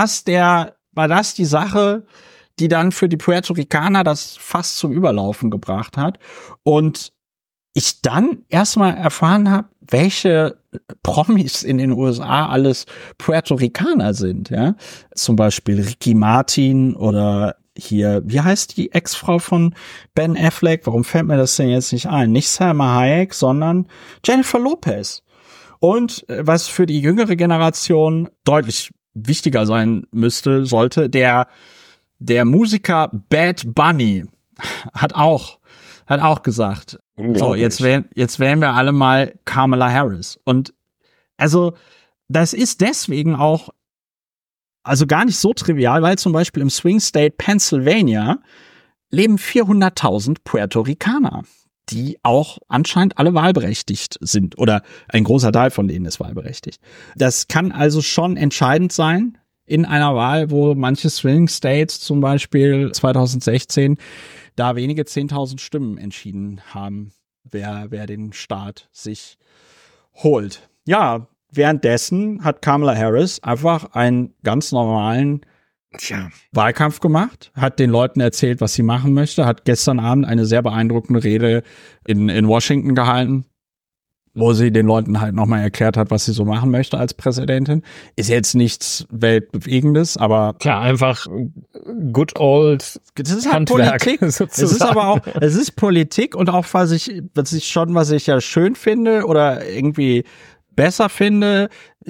die Sache, die dann für die Puerto Ricaner das fast zum Überlaufen gebracht hat. Und ich dann erstmal erfahren habe, welche Promis in den USA alles Puerto Ricaner sind, ja. Zum Beispiel Ricky Martin oder hier, wie heißt die Ex-Frau von Ben Affleck? Warum fällt mir das denn jetzt nicht ein? Nicht Salma Hayek, sondern Jennifer Lopez. Und was für die jüngere Generation deutlich wichtiger sein sollte, der Musiker Bad Bunny hat auch gesagt, so, jetzt wählen wir alle mal Kamala Harris. Und also, das ist deswegen auch also gar nicht so trivial, weil zum Beispiel im Swing State Pennsylvania leben 400.000 Puerto Ricaner, die auch anscheinend alle wahlberechtigt sind oder ein großer Teil von denen ist wahlberechtigt. Das kann also schon entscheidend sein in einer Wahl, wo manche Swing States zum Beispiel 2016 da wenige 10.000 Stimmen entschieden haben, wer den Staat sich holt. Ja, währenddessen hat Kamala Harris einfach einen ganz normalen Wahlkampf gemacht, hat den Leuten erzählt, was sie machen möchte, hat gestern Abend eine sehr beeindruckende Rede in Washington gehalten, wo sie den Leuten halt nochmal erklärt hat, was sie so machen möchte als Präsidentin. Ist jetzt nichts Weltbewegendes, aber klar, einfach good old das ist halt Handwerk, Politik. Es ist aber auch, es ist Politik und auch was ich ja schön finde oder irgendwie besser finde.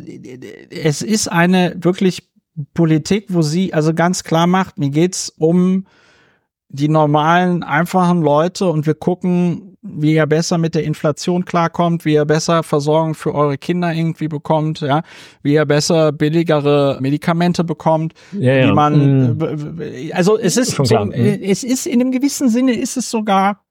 Es ist eine wirklich Politik, wo sie also ganz klar macht, mir geht's um die normalen, einfachen Leute und wir gucken, wie ihr besser mit der Inflation klarkommt, wie ihr besser Versorgung für eure Kinder irgendwie bekommt, ja, wie ihr besser billigere Medikamente bekommt, wie man, also es ist so, es ist in einem gewissen Sinne ist es sogar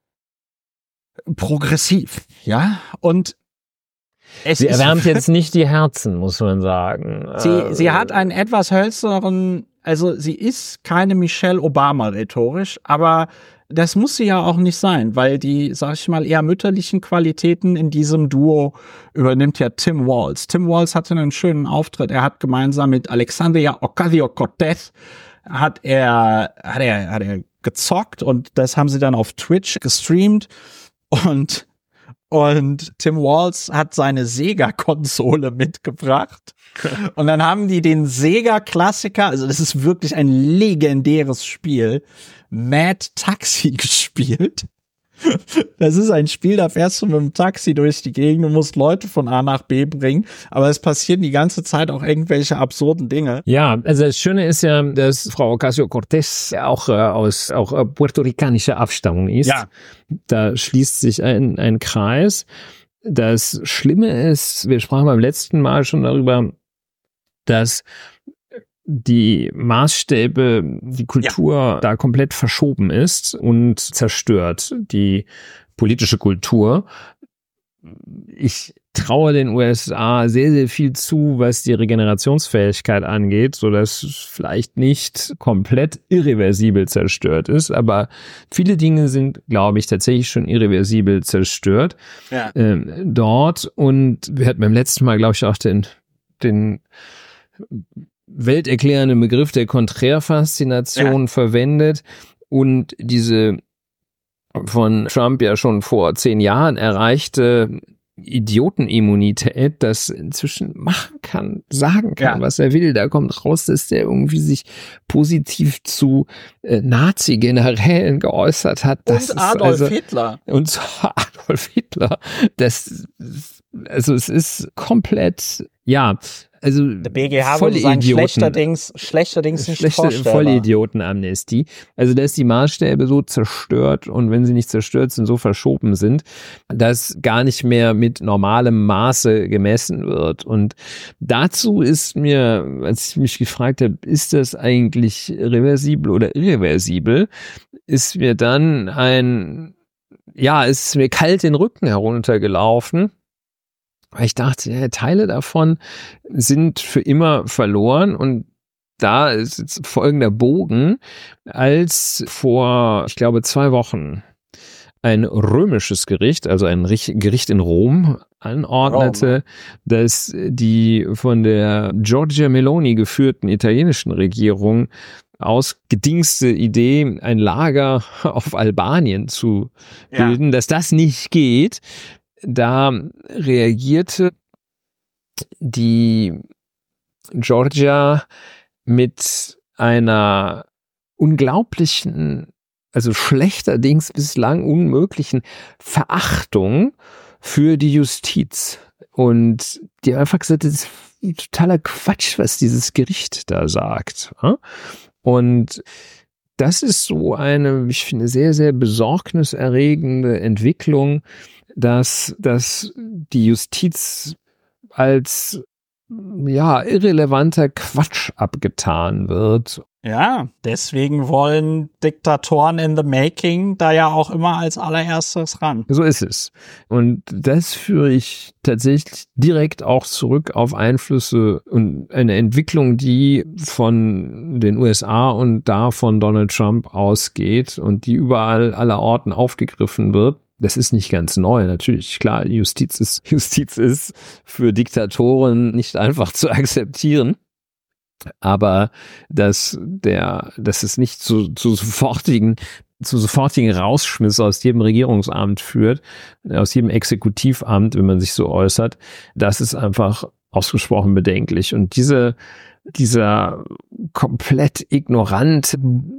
progressiv, ja, und sie erwärmt jetzt nicht die Herzen, muss man sagen. Sie hat einen etwas hölzeren, also sie ist keine Michelle Obama rhetorisch, aber das muss sie ja auch nicht sein, weil die, sag ich mal, eher mütterlichen Qualitäten in diesem Duo übernimmt ja Tim Walz. Tim Walz hatte einen schönen Auftritt. Er hat gemeinsam mit Alexandria Ocasio-Cortez hat er gezockt und das haben sie dann auf Twitch gestreamt und Tim Walz hat seine Sega-Konsole mitgebracht. Und dann haben die den Sega-Klassiker, also das ist wirklich ein legendäres Spiel, Mad Taxi gespielt. Das ist ein Spiel, da fährst du mit dem Taxi durch die Gegend und musst Leute von A nach B bringen. Aber es passieren die ganze Zeit auch irgendwelche absurden Dinge. Ja, also das Schöne ist ja, dass Frau Ocasio-Cortez auch aus puerto-ricanischer Abstammung ist. Ja. Da schließt sich ein Kreis. Das Schlimme ist, wir sprachen beim letzten Mal schon darüber, dass die Maßstäbe, die Kultur da komplett verschoben ist und zerstört, die politische Kultur. Ich traue den USA sehr, sehr viel zu, was die Regenerationsfähigkeit angeht, so dass es vielleicht nicht komplett irreversibel zerstört ist, aber viele Dinge sind, glaube ich, tatsächlich schon irreversibel zerstört dort. Und wir hatten beim letzten Mal, glaube ich, auch den welterklärenden Begriff der Konträrfaszination verwendet und diese von Trump ja schon vor 10 Jahren erreichte Idiotenimmunität, das inzwischen machen kann, sagen kann, was er will. Da kommt raus, dass der irgendwie sich positiv zu Nazi-Generälen geäußert hat. Das und Adolf Hitler. Und zu Adolf Hitler. Also es ist komplett, also der BGH würde sagen, schlechterdings nicht vorstellbar. Vollidiotenamnestie. Also, dass die Maßstäbe so zerstört und wenn sie nicht zerstört sind, so verschoben sind, dass gar nicht mehr mit normalem Maße gemessen wird. Und dazu ist mir, als ich mich gefragt habe, ist das eigentlich reversibel oder irreversibel, ist mir dann ist mir kalt den Rücken heruntergelaufen. Weil ich dachte, Teile davon sind für immer verloren und da ist jetzt folgender Bogen, als vor, ich glaube, 2 Wochen ein römisches Gericht, also ein Gericht in Rom, anordnete, dass die von der Giorgia Meloni geführten italienischen Regierung ausgedingste Idee, ein Lager auf Albanien zu bilden, dass das nicht geht. Da reagierte die Giorgia mit einer unglaublichen, also schlechterdings bislang unmöglichen Verachtung für die Justiz. Und die haben einfach gesagt, das ist totaler Quatsch, was dieses Gericht da sagt. Und das ist so eine, ich finde, sehr, sehr besorgniserregende Entwicklung, dass die Justiz als irrelevanter Quatsch abgetan wird. Ja, deswegen wollen Diktatoren in the making da ja auch immer als allererstes ran. So ist es. Und das führe ich tatsächlich direkt auch zurück auf Einflüsse und eine Entwicklung, die von den USA und da von Donald Trump ausgeht und die überall allerorten aufgegriffen wird. Das ist nicht ganz neu, natürlich. Klar, Justiz ist für Diktatoren nicht einfach zu akzeptieren. Aber dass es nicht zu sofortigen Rausschmiss aus jedem Regierungsamt führt, aus jedem Exekutivamt, wenn man sich so äußert, das ist einfach ausgesprochen bedenklich. Und dieser komplett ignorante,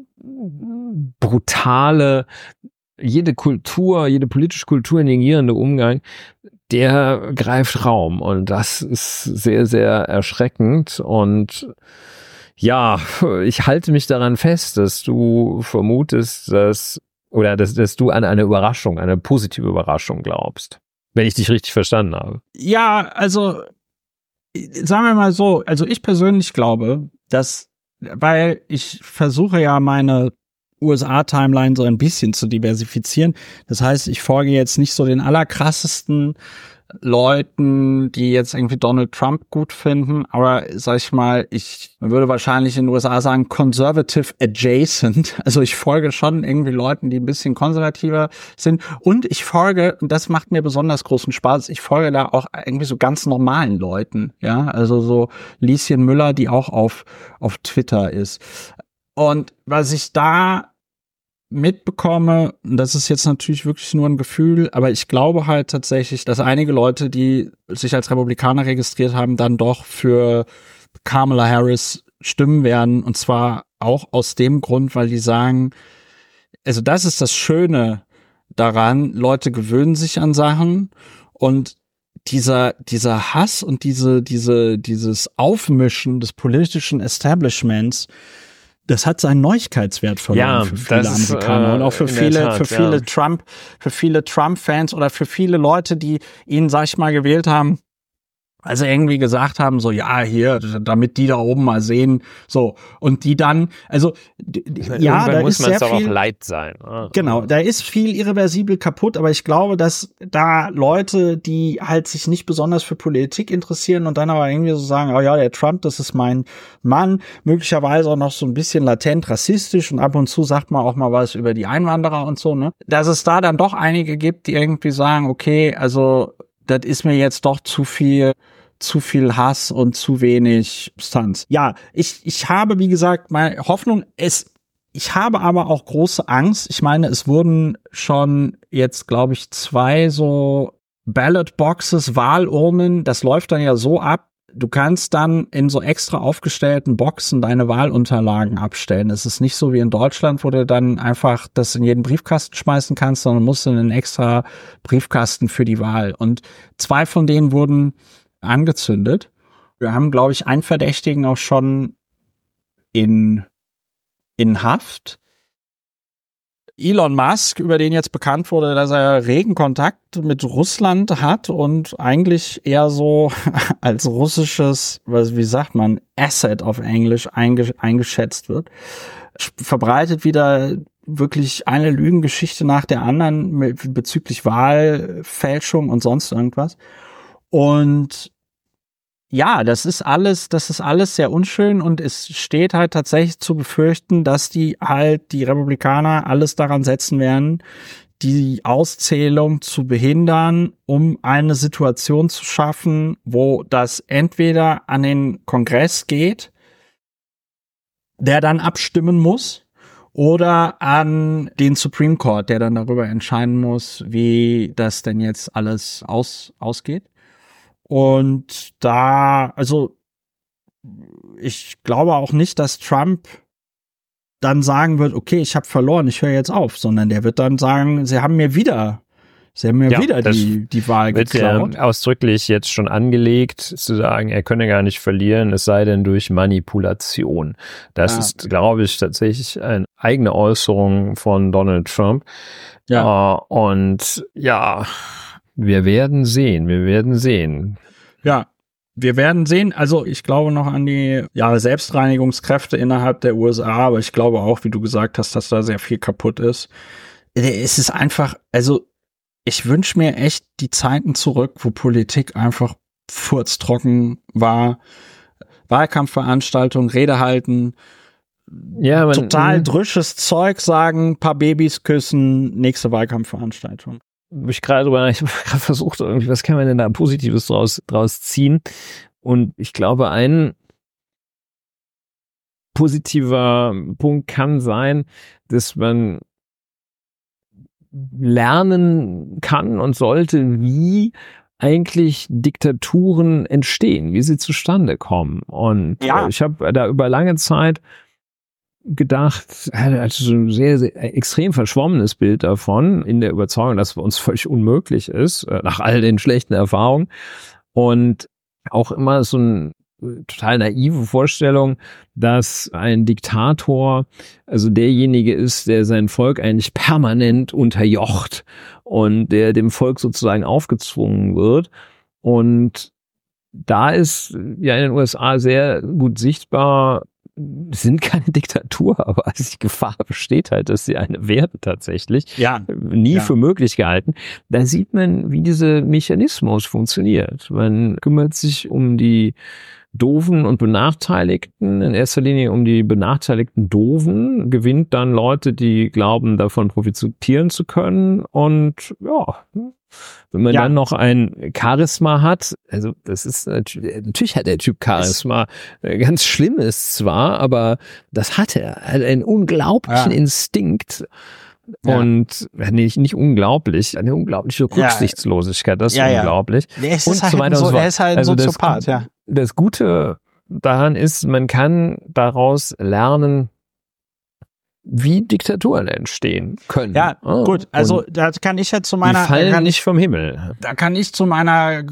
brutale, jede politische Kultur negierende Umgang, der greift Raum, und das ist sehr, sehr erschreckend. Und ja, ich halte mich daran fest, dass du vermutest, dass du an eine Überraschung, eine positive Überraschung glaubst, wenn ich dich richtig verstanden habe. Ja, also sagen wir mal so, also ich persönlich glaube, dass, weil ich versuche ja meine USA-Timeline so ein bisschen zu diversifizieren. Das heißt, ich folge jetzt nicht so den allerkrassesten Leuten, die jetzt irgendwie Donald Trump gut finden, aber sag ich mal, man würde wahrscheinlich in den USA sagen, conservative adjacent. Also ich folge schon irgendwie Leuten, die ein bisschen konservativer sind, und ich folge, und das macht mir besonders großen Spaß, ich folge da auch irgendwie so ganz normalen Leuten, ja, also so Lieschen Müller, die auch auf Twitter ist. Und was ich da mitbekomme, das ist jetzt natürlich wirklich nur ein Gefühl, aber ich glaube halt tatsächlich, dass einige Leute, die sich als Republikaner registriert haben, dann doch für Kamala Harris stimmen werden, und zwar auch aus dem Grund, weil die sagen, also das ist das Schöne daran, Leute gewöhnen sich an Sachen, und dieser Hass und dieses Aufmischen des politischen Establishments, das hat seinen Neuigkeitswert verloren für viele Amerikaner und auch für viele Trump-Fans oder für viele Leute, die ihn, sag ich mal, gewählt haben, also irgendwie gesagt haben, so, ja, hier, damit die da oben mal sehen, so, und die dann, also, ja, da ist sehr viel, auch leid sein. Genau, da ist viel irreversibel kaputt, aber ich glaube, dass da Leute, die halt sich nicht besonders für Politik interessieren und dann aber irgendwie so sagen, oh ja, der Trump, das ist mein Mann, möglicherweise auch noch so ein bisschen latent rassistisch, und ab und zu sagt man auch mal was über die Einwanderer und so, ne, dass es da dann doch einige gibt, die irgendwie sagen, okay, also, das ist mir jetzt doch zu viel Hass und zu wenig Substanz. Ja, ich habe, wie gesagt, meine Hoffnung, ich habe aber auch große Angst. Ich meine, es wurden schon jetzt, glaube ich, 2 so Ballot Boxes, Wahlurnen, das läuft dann ja so ab, du kannst dann in so extra aufgestellten Boxen deine Wahlunterlagen abstellen. Es ist nicht so wie in Deutschland, wo du dann einfach das in jeden Briefkasten schmeißen kannst, sondern musst in einen extra Briefkasten für die Wahl. Und 2 von denen wurden angezündet. Wir haben, glaube ich, einen Verdächtigen auch schon in Haft. Elon Musk, über den jetzt bekannt wurde, dass er regen Kontakt mit Russland hat und eigentlich eher so als russisches, wie sagt man, Asset auf Englisch eingeschätzt wird, verbreitet wieder wirklich eine Lügengeschichte nach der anderen bezüglich Wahlfälschung und sonst irgendwas. Und ja, das ist alles sehr unschön und es steht halt tatsächlich zu befürchten, dass die Republikaner alles daran setzen werden, die Auszählung zu behindern, um eine Situation zu schaffen, wo das entweder an den Kongress geht, der dann abstimmen muss, oder an den Supreme Court, der dann darüber entscheiden muss, wie das denn jetzt alles ausgeht. Und ich glaube auch nicht, dass Trump dann sagen wird, okay, ich habe verloren, ich höre jetzt auf, sondern der wird dann sagen, sie haben mir wieder die Wahl geklaut. Wird ausdrücklich jetzt schon angelegt, zu sagen, er könne gar nicht verlieren, es sei denn durch Manipulation. Das ist, glaube ich, tatsächlich eine eigene Äußerung von Donald Trump. Ja. Und ja, wir werden sehen. Ja. Wir werden sehen, also ich glaube noch an die Selbstreinigungskräfte innerhalb der USA, aber ich glaube auch, wie du gesagt hast, dass da sehr viel kaputt ist. Es ist einfach, also ich wünsche mir echt die Zeiten zurück, wo Politik einfach furztrocken war. Wahlkampfveranstaltungen, Rede halten, total drüsches Zeug sagen, paar Babys küssen, nächste Wahlkampfveranstaltung. Ich habe gerade versucht, irgendwie, was kann man denn da Positives draus ziehen? Und ich glaube, ein positiver Punkt kann sein, dass man lernen kann und sollte, wie eigentlich Diktaturen entstehen, wie sie zustande kommen. Und ich habe da über lange Zeit gedacht, also ein sehr, sehr extrem verschwommenes Bild davon, in der Überzeugung, dass es bei uns völlig unmöglich ist, nach all den schlechten Erfahrungen. Und auch immer so eine total naive Vorstellung, dass ein Diktator also derjenige ist, der sein Volk eigentlich permanent unterjocht und der dem Volk sozusagen aufgezwungen wird. Und da ist ja in den USA sehr gut sichtbar, sind keine Diktatur, aber die Gefahr besteht halt, dass sie eine werden tatsächlich. Nie für möglich gehalten. Da sieht man, wie dieser Mechanismus funktioniert. Man kümmert sich um die Doofen und Benachteiligten, in erster Linie um die benachteiligten Doofen, gewinnt dann Leute, die glauben, davon profitieren zu können. Und wenn man dann noch ein Charisma hat, also das ist natürlich hat der Typ Charisma, ganz Schlimmes zwar, aber das hat er. Er hat einen unglaublichen Instinkt. Und nicht unglaublich, eine unglaubliche Rücksichtslosigkeit, das ist unglaublich. Er ist halt ein Soziopath, Das Gute daran ist, man kann daraus lernen, wie Diktaturen entstehen können. Ja, gut, also da kann ich ja zu meiner... Die fallen nicht vom Himmel. Da kann ich zu meiner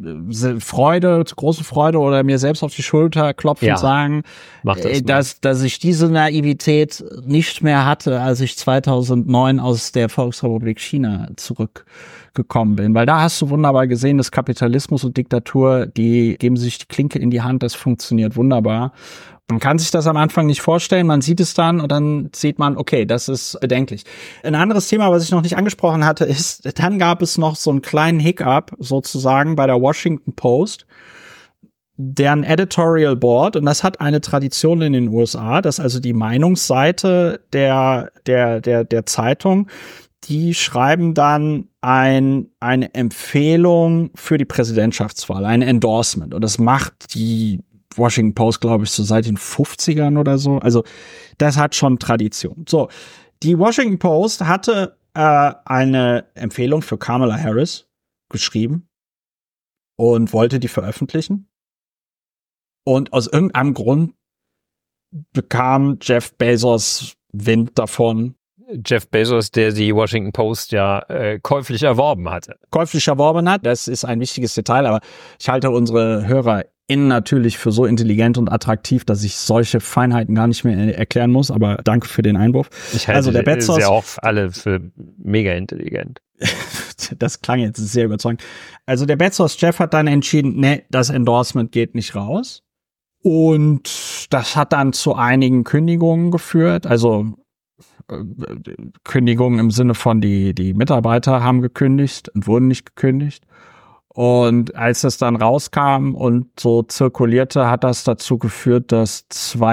große Freude oder mir selbst auf die Schulter klopfen und sagen, dass ich diese Naivität nicht mehr hatte, als ich 2009 aus der Volksrepublik China zurückgekommen bin. Weil da hast du wunderbar gesehen, dass Kapitalismus und Diktatur, die geben sich die Klinke in die Hand, das funktioniert wunderbar. Man kann sich das am Anfang nicht vorstellen, man sieht es dann und dann sieht man, okay, das ist bedenklich. Ein anderes Thema, was ich noch nicht angesprochen hatte, ist, dann gab es noch so einen kleinen Hiccup sozusagen bei der Washington Post, deren Editorial Board, und das hat eine Tradition in den USA, dass also die Meinungsseite der Zeitung, die schreiben dann eine Empfehlung für die Präsidentschaftswahl, ein Endorsement, und das macht die Washington Post, glaube ich, so seit den 50ern oder so. Also das hat schon Tradition. So, die Washington Post hatte eine Empfehlung für Kamala Harris geschrieben und wollte die veröffentlichen. Und aus irgendeinem Grund bekam Jeff Bezos Wind davon. Jeff Bezos, der die Washington Post käuflich erworben hatte. Das ist ein wichtiges Detail, aber ich halte unsere HörerInnen natürlich für so intelligent und attraktiv, dass ich solche Feinheiten gar nicht mehr erklären muss, aber danke für den Einwurf. Ich halte der Bezos ja auch alle für mega intelligent. Das klang jetzt sehr überzeugend. Also der Bezos Jeff hat dann entschieden, nee, das Endorsement geht nicht raus. Und das hat dann zu einigen Kündigungen geführt, also Kündigungen im Sinne von die Mitarbeiter haben gekündigt und wurden nicht gekündigt. Und als das dann rauskam und so zirkulierte, hat das dazu geführt, dass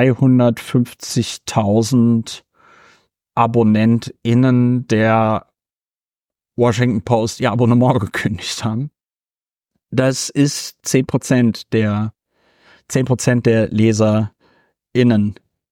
250.000 AbonnentInnen der Washington Post ihr Abonnement gekündigt haben. Das ist 10% der LeserInnen.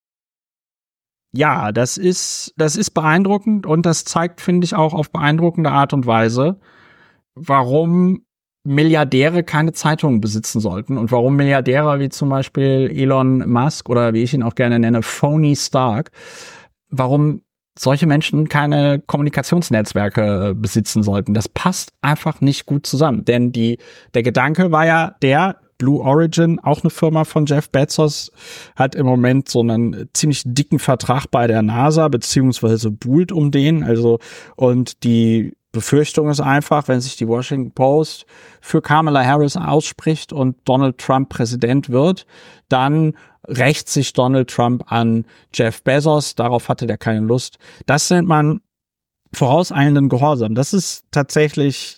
Ja, das ist beeindruckend und das zeigt, finde ich, auch auf beeindruckende Art und Weise, warum Milliardäre keine Zeitungen besitzen sollten und warum Milliardäre wie zum Beispiel Elon Musk oder wie ich ihn auch gerne nenne, Phony Stark, warum solche Menschen keine Kommunikationsnetzwerke besitzen sollten. Das passt einfach nicht gut zusammen, denn der Gedanke war ja Blue Origin, auch eine Firma von Jeff Bezos, hat im Moment so einen ziemlich dicken Vertrag bei der NASA, beziehungsweise buhlt um den. Also, und die Befürchtung ist einfach, wenn sich die Washington Post für Kamala Harris ausspricht und Donald Trump Präsident wird, dann rächt sich Donald Trump an Jeff Bezos. Darauf hatte der keine Lust. Das nennt man vorauseilenden Gehorsam. Das ist tatsächlich,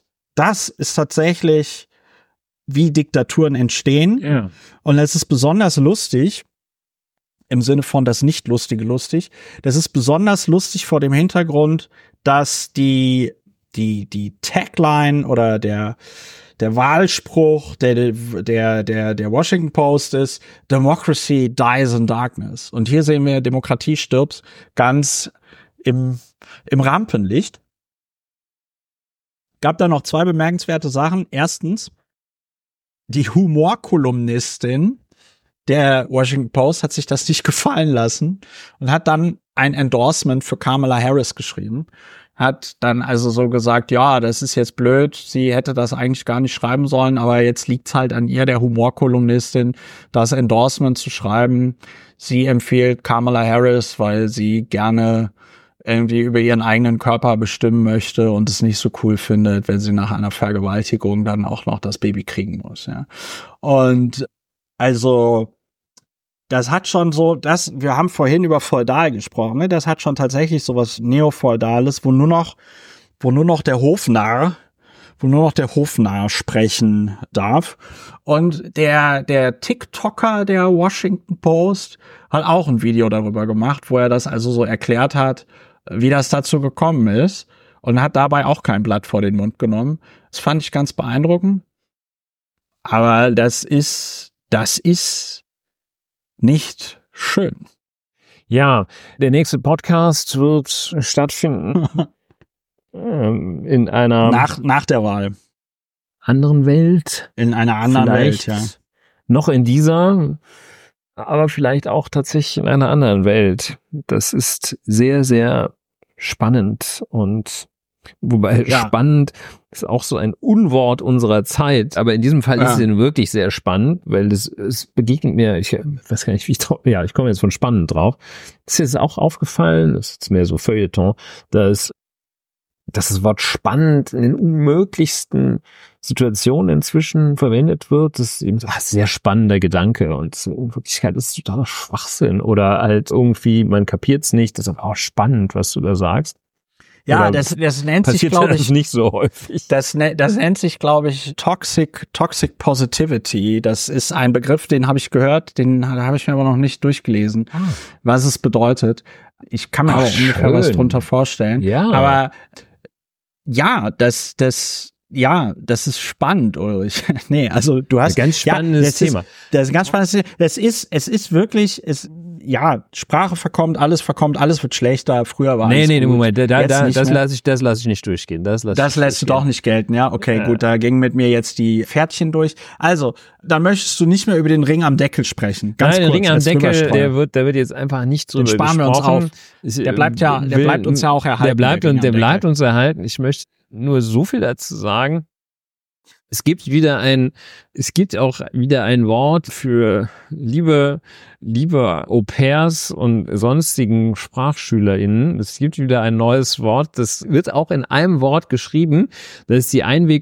wie Diktaturen entstehen. Ja. Und es ist besonders lustig, im Sinne von das Nicht-Lustige lustig. Das ist besonders lustig vor dem Hintergrund, dass die Tagline oder der Wahlspruch der Washington Post ist Democracy dies in darkness. Und hier sehen wir, Demokratie stirbt ganz im Rampenlicht. Gab da noch zwei bemerkenswerte Sachen. Erstens, die Humorkolumnistin der Washington Post hat sich das nicht gefallen lassen und hat dann ein Endorsement für Kamala Harris geschrieben. Hat dann also so gesagt, ja, das ist jetzt blöd, sie hätte das eigentlich gar nicht schreiben sollen, aber jetzt liegt's halt an ihr, der Humorkolumnistin, das Endorsement zu schreiben. Sie empfiehlt Kamala Harris, weil sie gerne irgendwie über ihren eigenen Körper bestimmen möchte und es nicht so cool findet, wenn sie nach einer Vergewaltigung dann auch noch das Baby kriegen muss, ja. Und also das hat schon so, wir haben vorhin über feudal gesprochen, ne? Das hat schon tatsächlich so was Neofeudales, wo nur noch der Hofnarr sprechen darf. Und der TikToker der Washington Post hat auch ein Video darüber gemacht, wo er das also so erklärt hat, wie das dazu gekommen ist, und hat dabei auch kein Blatt vor den Mund genommen. Das fand ich ganz beeindruckend. Aber das ist nicht schön. Ja, der nächste Podcast wird stattfinden in einer nach der Wahl. anderen Welt. In einer anderen Welt, Vielleicht ja. noch in dieser, aber vielleicht auch tatsächlich in einer anderen Welt. Das ist sehr, sehr spannend, und wobei spannend ist auch so ein Unwort unserer Zeit, aber in diesem Fall ist es denn wirklich sehr spannend, weil es begegnet mir, ich weiß gar nicht, ich komme jetzt von spannend drauf. Ist jetzt auch aufgefallen, das ist jetzt mehr so Feuilleton, dass das Wort spannend in den unmöglichsten Situationen inzwischen verwendet wird. Das ist eben so ein sehr spannender Gedanke, und in Wirklichkeit ist es totaler Schwachsinn oder halt irgendwie, man kapiert es nicht, das ist aber auch spannend, was du da sagst. Ja, Oder das nennt sich, passiert glaube ich, nicht so häufig. das nennt sich, glaube ich, Toxic Positivity. Das ist ein Begriff, den habe ich gehört, den habe ich mir aber noch nicht durchgelesen, was es bedeutet. Ich kann mir aber ungefähr was drunter vorstellen. Ja. Aber ja, das ist spannend, Ulrich. Nee, also du hast ein ganz spannendes Thema. Das ist ein ganz spannendes Thema. Es ist wirklich, Sprache verkommt, alles wird schlechter. Früher war alles gut. Moment, das lasse lasse ich nicht durchgehen. Das lässt du doch nicht gelten, ja? Okay, gut, da gingen mit mir jetzt die Pferdchen durch. Also, dann möchtest du nicht mehr über den Ring am Deckel sprechen. Ganz Nein, kurz, der Ring am Deckel, der wird jetzt einfach nicht so den sparen wir uns auf. Der bleibt uns ja auch erhalten. Der bleibt uns erhalten. Ich möchte nur so viel dazu sagen. Es gibt auch wieder ein Wort für liebe Au-pairs und sonstigen SprachschülerInnen. Es gibt wieder ein neues Wort, das wird auch in einem Wort geschrieben. Das ist die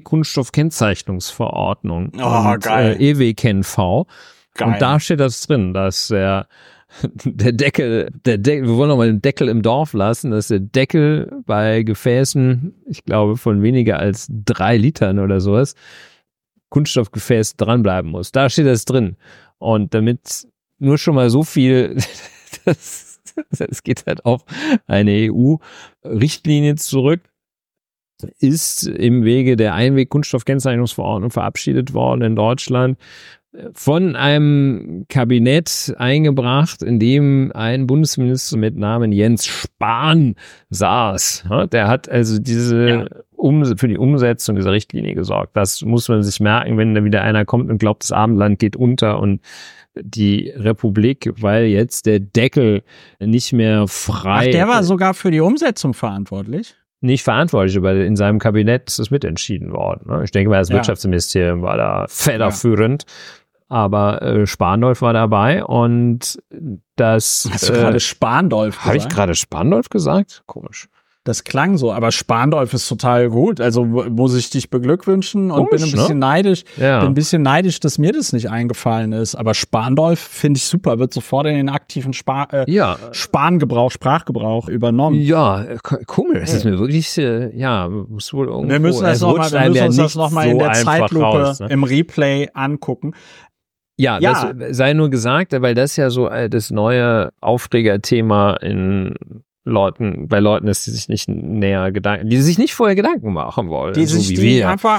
Einweg-Kunststoff-Kennzeichnungsverordnung. Geil. EWKennV. Geil. Und da steht das drin, dass der Deckel, wir wollen noch mal den Deckel im Dorf lassen, dass der Deckel bei Gefäßen, ich glaube, von weniger als 3 Litern oder sowas, Kunststoffgefäß dranbleiben muss. Da steht das drin. Und damit nur schon mal so viel, es geht halt auf eine EU-Richtlinie zurück, ist im Wege der Einweg-Kunststoffkennzeichnungsverordnung verabschiedet worden in Deutschland, von einem Kabinett eingebracht, in dem ein Bundesminister mit Namen Jens Spahn saß. Der hat also für die Umsetzung dieser Richtlinie gesorgt. Das muss man sich merken, wenn da wieder einer kommt und glaubt, das Abendland geht unter und die Republik, weil jetzt der Deckel nicht mehr frei... Ach, der war sogar für die Umsetzung verantwortlich? Nicht verantwortlich, aber in seinem Kabinett ist es mitentschieden worden. Ich denke mal, das Wirtschaftsministerium war da federführend. Aber Spahndolf war dabei und das... Hast du gerade Spahndolf gesagt? Habe ich gerade Spahndolf gesagt? Komisch. Das klang so, aber Spahndolf ist total gut. Also muss ich dich beglückwünschen und Komisch, bin ein bisschen neidisch. Ja. Bin ein bisschen neidisch, dass mir das nicht eingefallen ist. Aber Spahndolf finde ich super, wird sofort in den aktiven Sprachgebrauch übernommen. Ja, komisch. Das ist mir wirklich, muss wohl irgendwo... Wir müssen uns das nochmal in der Zeitlupe im Replay angucken. Ja, das sei nur gesagt, weil das ja so das neue Aufregerthema bei Leuten ist, die sich nicht die sich nicht vorher Gedanken machen wollen. Die so sich wie wir. Einfach,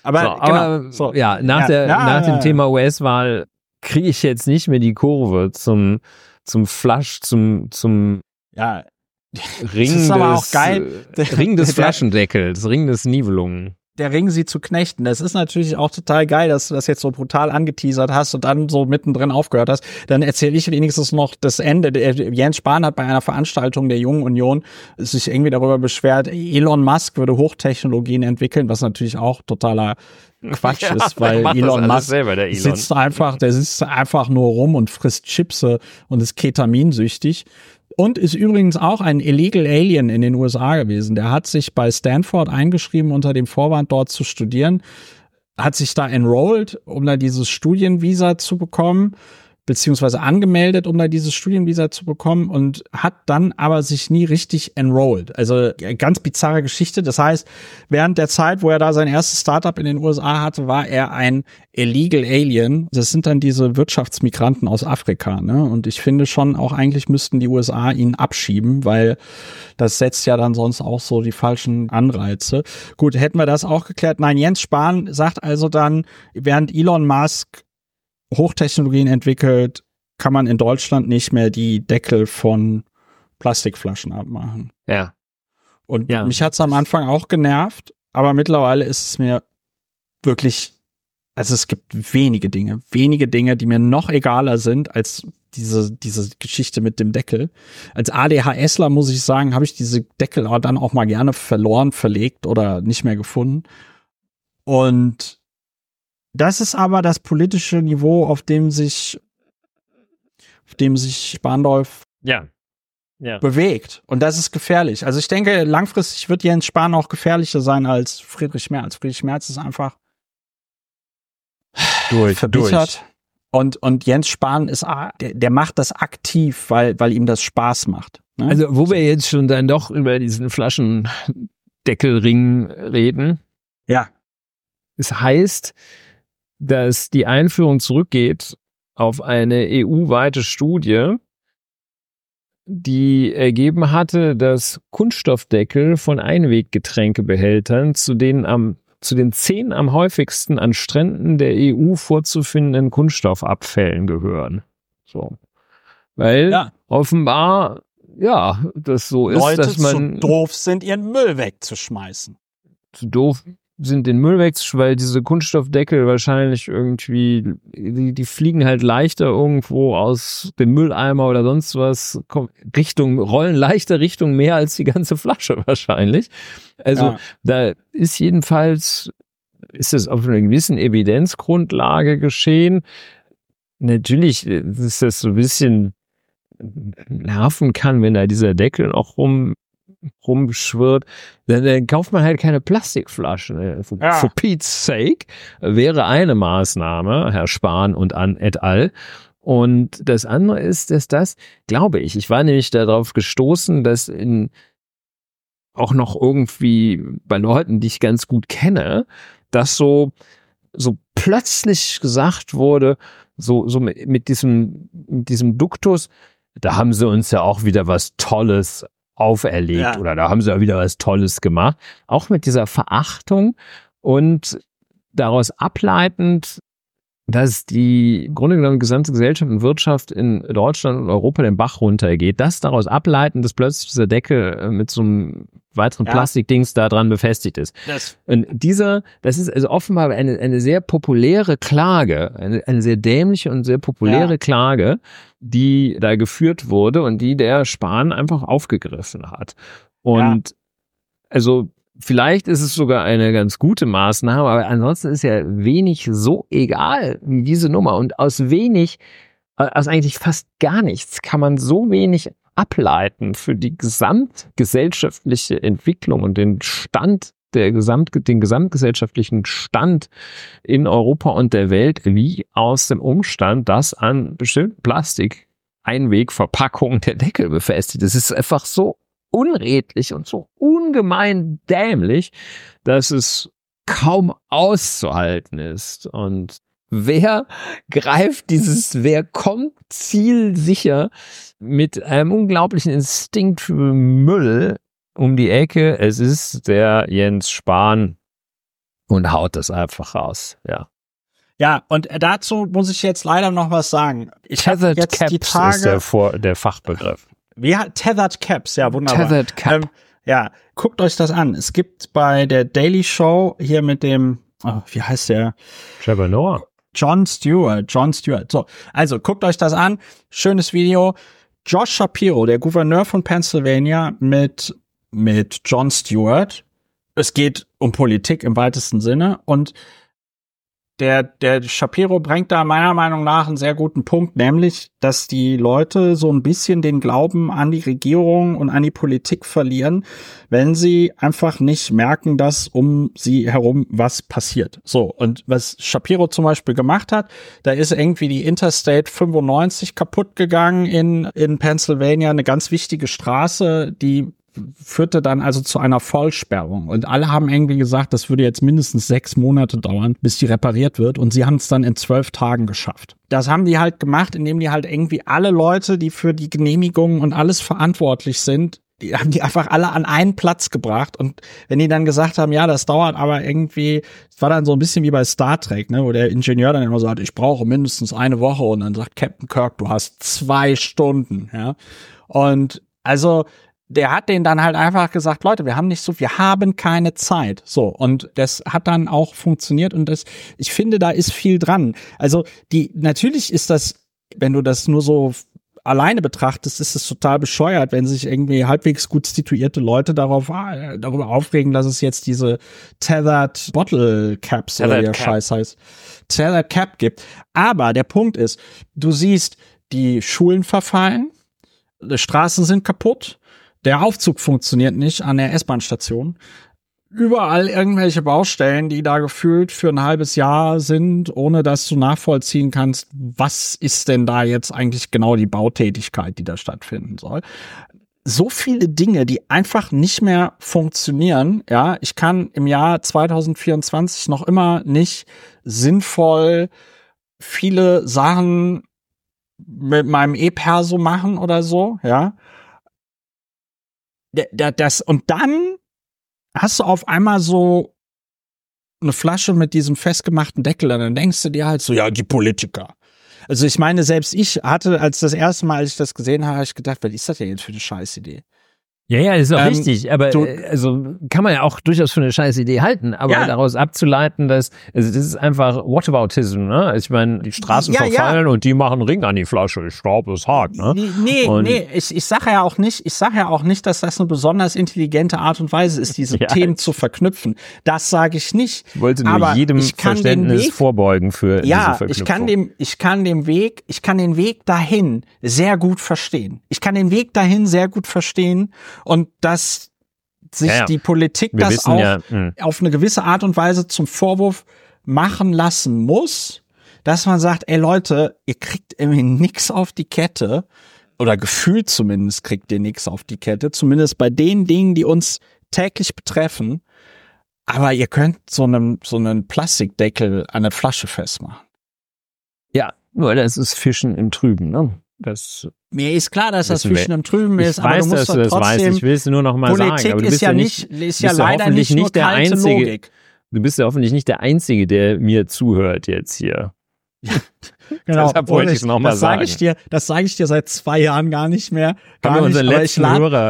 nach dem Thema US-Wahl kriege ich jetzt nicht mehr die Kurve zum Ring des Flaschendeckels, Ring des Nibelungen. Der Ring, sie zu knechten. Das ist natürlich auch total geil, dass du das jetzt so brutal angeteasert hast und dann so mittendrin aufgehört hast. Dann erzähle ich wenigstens noch das Ende. Jens Spahn hat bei einer Veranstaltung der Jungen Union sich irgendwie darüber beschwert, Elon Musk würde Hochtechnologien entwickeln, was natürlich auch totaler Quatsch ist, weil Elon Musk sitzt einfach nur rum und frisst Chips und ist ketaminsüchtig. Und ist übrigens auch ein Illegal Alien in den USA gewesen. Der hat sich bei Stanford eingeschrieben unter dem Vorwand, dort zu studieren, hat sich da enrolled, um da dieses Studienvisa zu bekommen, beziehungsweise angemeldet, um da dieses Studienvisa zu bekommen und hat dann aber sich nie richtig enrolled. Also ganz bizarre Geschichte. Das heißt, während der Zeit, wo er da sein erstes Startup in den USA hatte, war er ein Illegal Alien. Das sind dann diese Wirtschaftsmigranten aus Afrika, ne? Und ich finde schon, auch eigentlich müssten die USA ihn abschieben, weil das setzt ja dann sonst auch so die falschen Anreize. Gut, hätten wir das auch geklärt. Nein, Jens Spahn sagt also dann, während Elon Musk Hochtechnologien entwickelt, kann man in Deutschland nicht mehr die Deckel von Plastikflaschen abmachen. Ja. Und mich hat's am Anfang auch genervt, aber mittlerweile ist es mir wirklich, also es gibt wenige Dinge, die mir noch egaler sind als diese Geschichte mit dem Deckel. Als ADHSler muss ich sagen, habe ich diese Deckel dann auch mal gerne verloren, verlegt oder nicht mehr gefunden. Und das ist aber das politische Niveau, auf dem sich Spahndolf bewegt. Und das ist gefährlich. Also ich denke, langfristig wird Jens Spahn auch gefährlicher sein als Friedrich Merz. Friedrich Merz ist einfach verbittert. Und Jens Spahn ist, der macht das aktiv, weil ihm das Spaß macht. Ne? Also wo wir jetzt schon dann doch über diesen Flaschendeckelring reden. Ja. Es heißt, dass die Einführung zurückgeht auf eine EU-weite Studie, die ergeben hatte, dass Kunststoffdeckel von Einweggetränkebehältern zu den 10 am häufigsten an Stränden der EU vorzufindenden Kunststoffabfällen gehören. So. Weil offenbar, das so ist, Leute dass man zu doof sind, ihren Müll wegzuschmeißen. Zu doof sind, den Müll wegzuschmeißen, weil diese Kunststoffdeckel wahrscheinlich irgendwie, die fliegen halt leichter irgendwo aus dem Mülleimer oder sonst was, rollen leichter Richtung Meer als die ganze Flasche wahrscheinlich. Also da ist jedenfalls, ist es auf einer gewissen Evidenzgrundlage geschehen. Natürlich ist das so ein bisschen nerven kann, wenn da dieser Deckel noch rumschwirrt, dann kauft man halt keine Plastikflaschen. For Pete's sake wäre eine Maßnahme, Herr Spahn und et al. Und das andere ist, dass das, glaube ich war nämlich darauf gestoßen, dass auch noch irgendwie bei Leuten, die ich ganz gut kenne, dass so so plötzlich gesagt wurde, so mit diesem Duktus, da haben sie uns ja auch wieder was Tolles auferlegt oder da haben sie ja wieder was Tolles gemacht. Auch mit dieser Verachtung und daraus ableitend, dass die im Grunde genommen gesamte Gesellschaft und Wirtschaft in Deutschland und Europa den Bach runtergeht. Das daraus ableitend, dass plötzlich dieser Deckel mit so einem weiteren Plastikdings da dran befestigt ist. Und das ist also offenbar eine sehr populäre Klage, eine sehr dämliche und sehr populäre Klage, die da geführt wurde und die der Spahn einfach aufgegriffen hat. Und also vielleicht ist es sogar eine ganz gute Maßnahme, aber ansonsten ist ja wenig so egal wie diese Nummer. Und aus eigentlich fast gar nichts kann man so wenig ableiten für die gesamtgesellschaftliche Entwicklung und den Stand den gesamtgesellschaftlichen Stand in Europa und der Welt, wie aus dem Umstand, dass an bestimmten Plastik-Einwegverpackungen der Deckel befestigt ist. Es ist einfach so unredlich und so ungemein dämlich, dass es kaum auszuhalten ist. Und wer kommt zielsicher mit einem unglaublichen Instinkt für Müll um die Ecke? Es ist der Jens Spahn und haut das einfach raus, Ja, und dazu muss ich jetzt leider noch was sagen. Tethered Caps ist der Fachbegriff. Tethered Caps, ja, wunderbar. Tethered Cap. Guckt euch das an. Es gibt bei der Daily Show hier mit dem, wie heißt der? Trevor Noah. Jon Stewart. So, also guckt euch das an. Schönes Video. Josh Shapiro, der Gouverneur von Pennsylvania, mit Jon Stewart. Es geht um Politik im weitesten Sinne und der Shapiro bringt da meiner Meinung nach einen sehr guten Punkt, nämlich, dass die Leute so ein bisschen den Glauben an die Regierung und an die Politik verlieren, wenn sie einfach nicht merken, dass um sie herum was passiert. So, und was Shapiro zum Beispiel gemacht hat, da ist irgendwie die Interstate 95 kaputt gegangen in Pennsylvania, eine ganz wichtige Straße, die führte dann also zu einer Vollsperrung. Und alle haben irgendwie gesagt, das würde jetzt mindestens 6 Monate dauern, bis die repariert wird. Und sie haben es dann in 12 Tagen geschafft. Das haben die halt gemacht, indem die halt irgendwie alle Leute, die für die Genehmigungen und alles verantwortlich sind, die haben die einfach alle an einen Platz gebracht. Und wenn die dann gesagt haben, ja, das dauert aber irgendwie, es war dann so ein bisschen wie bei Star Trek, ne, wo der Ingenieur dann immer sagt, ich brauche mindestens 1 Woche. Und dann sagt Captain Kirk, du hast 2 Stunden, ja. Und also, der hat denen dann halt einfach gesagt, Leute, wir haben keine Zeit. So, und das hat dann auch funktioniert und ich finde, da ist viel dran. Also, natürlich ist das, wenn du das nur so alleine betrachtest, ist es total bescheuert, wenn sich irgendwie halbwegs gut situierte Leute darüber aufregen, dass es jetzt diese Tethered Bottle Caps oder wie der Scheiß heißt, Tethered Cap gibt. Aber der Punkt ist, du siehst, die Schulen verfallen, die Straßen sind kaputt, der Aufzug funktioniert nicht an der S-Bahn-Station. Überall irgendwelche Baustellen, die da gefühlt für ein halbes Jahr sind, ohne dass du nachvollziehen kannst, was ist denn da jetzt eigentlich genau die Bautätigkeit, die da stattfinden soll. So viele Dinge, die einfach nicht mehr funktionieren. Ja, ich kann im Jahr 2024 noch immer nicht sinnvoll viele Sachen mit meinem E-Perso machen oder so, ja. Und dann hast du auf einmal so eine Flasche mit diesem festgemachten Deckel und dann denkst du dir halt so, ja, die Politiker. Also ich meine, selbst ich hatte, als ich das gesehen habe, ich gedacht, was ist das denn jetzt für eine Scheißidee? Ja, ist auch richtig, aber also kann man ja auch durchaus für eine scheiß Idee halten, aber daraus abzuleiten, das ist einfach Whataboutism, ne? Ich meine, die Straßen verfallen und die machen Ring an die Flasche. Ich glaube, es hakt, ne? Nee, ich sage ja auch nicht, dass das eine besonders intelligente Art und Weise ist, diese Themen zu verknüpfen. Das sage ich nicht. Ich wollte nur jedem Verständnis vorbeugen für diese Verknüpfung. Ich kann den Weg dahin sehr gut verstehen. Und dass sich die Politik das auch auf eine gewisse Art und Weise zum Vorwurf machen lassen muss, dass man sagt, ey Leute, ihr kriegt irgendwie nix auf die Kette, oder gefühlt zumindest kriegt ihr nix auf die Kette, zumindest bei den Dingen, die uns täglich betreffen. Aber ihr könnt so einen Plastikdeckel an der Flasche festmachen. Ja, nur das ist Fischen im Trüben, ne? Mir ist klar, dass das Fischen im Trüben ich ist, weiß, aber du musst dass doch du das trotzdem, weißt. Ich will es nur noch mal sagen. Politik Aber du ist bist ja nicht, ist ja bist ja leider hoffentlich nicht nur der kalte Einzige. Logik. Du bist ja hoffentlich nicht der Einzige, der mir zuhört jetzt hier. Genau, Deshalb wollte ich es nochmal sagen. Das sage ich dir seit 2 Jahren gar nicht mehr. Haben wir unseren letzten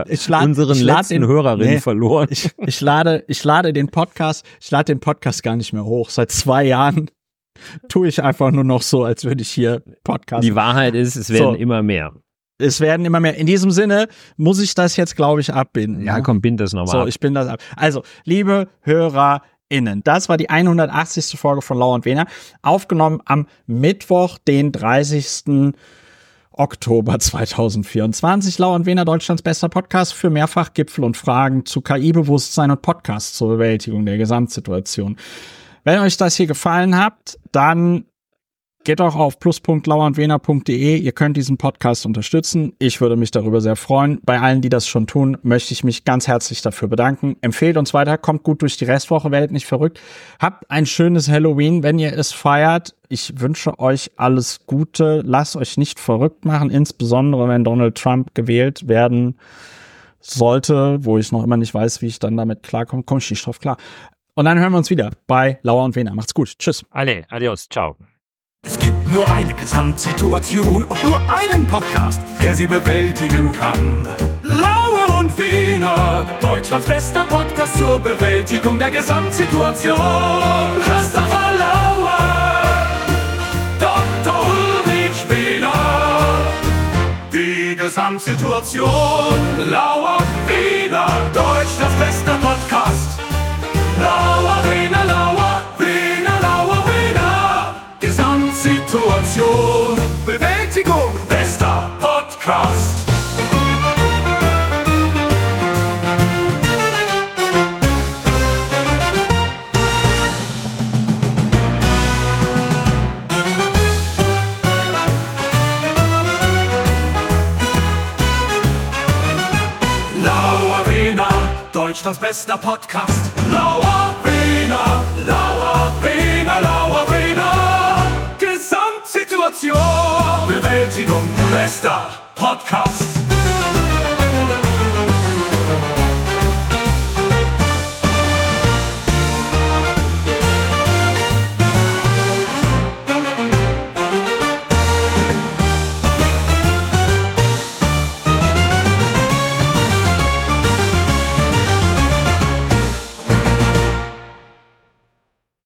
Hörerin verloren. Ich lade den Podcast gar nicht mehr hoch. Seit 2 Jahren tue ich einfach nur noch so, als würde ich hier Podcast. Die Wahrheit ist, es werden immer mehr. Es werden immer mehr. In diesem Sinne muss ich das jetzt, glaube ich, abbinden. Ja, komm, bind das nochmal ab. So, ich bin das ab. Also, liebe HörerInnen, das war die 180. Folge von Lauer und Wehner, aufgenommen am Mittwoch, den 30. Oktober 2024. Lauer und Wehner, Deutschlands bester Podcast für Mehrfachgipfel und Fragen zu KI-Bewusstsein und Podcasts zur Bewältigung der Gesamtsituation. Wenn euch das hier gefallen hat, dann geht doch auf plus.lauerundwehner.de. Ihr könnt diesen Podcast unterstützen. Ich würde mich darüber sehr freuen. Bei allen, die das schon tun, möchte ich mich ganz herzlich dafür bedanken. Empfehlt uns weiter, kommt gut durch die Restwoche, werdet nicht verrückt. Habt ein schönes Halloween, wenn ihr es feiert. Ich wünsche euch alles Gute. Lasst euch nicht verrückt machen, insbesondere wenn Donald Trump gewählt werden sollte, wo ich noch immer nicht weiß, wie ich dann damit klarkomme. Komme ich nicht drauf klar. Und dann hören wir uns wieder bei Lauer und Wehner. Macht's gut. Tschüss. Alle, adios, ciao. Es gibt nur eine Gesamtsituation und nur einen Podcast, der sie bewältigen kann. Lauer und Wehner, Deutschlands bester Podcast zur Bewältigung der Gesamtsituation. Christopher Lauer, Dr. Ulrich Wehner. Die Gesamtsituation. Lauer, Wehner, Deutschlands bester Podcast. Lauer, Wehner, Lauer, Wehner, Lauer, Wehner. Gesamtsituation, Bewältigung, bester Podcast. Lauer, Wehner, Deutschlands bester Podcast. Lauer, Wehner, Lauer, Wehner, Lauer, Wehner. Gesamtsituation, Bewältigung, bester Podcast.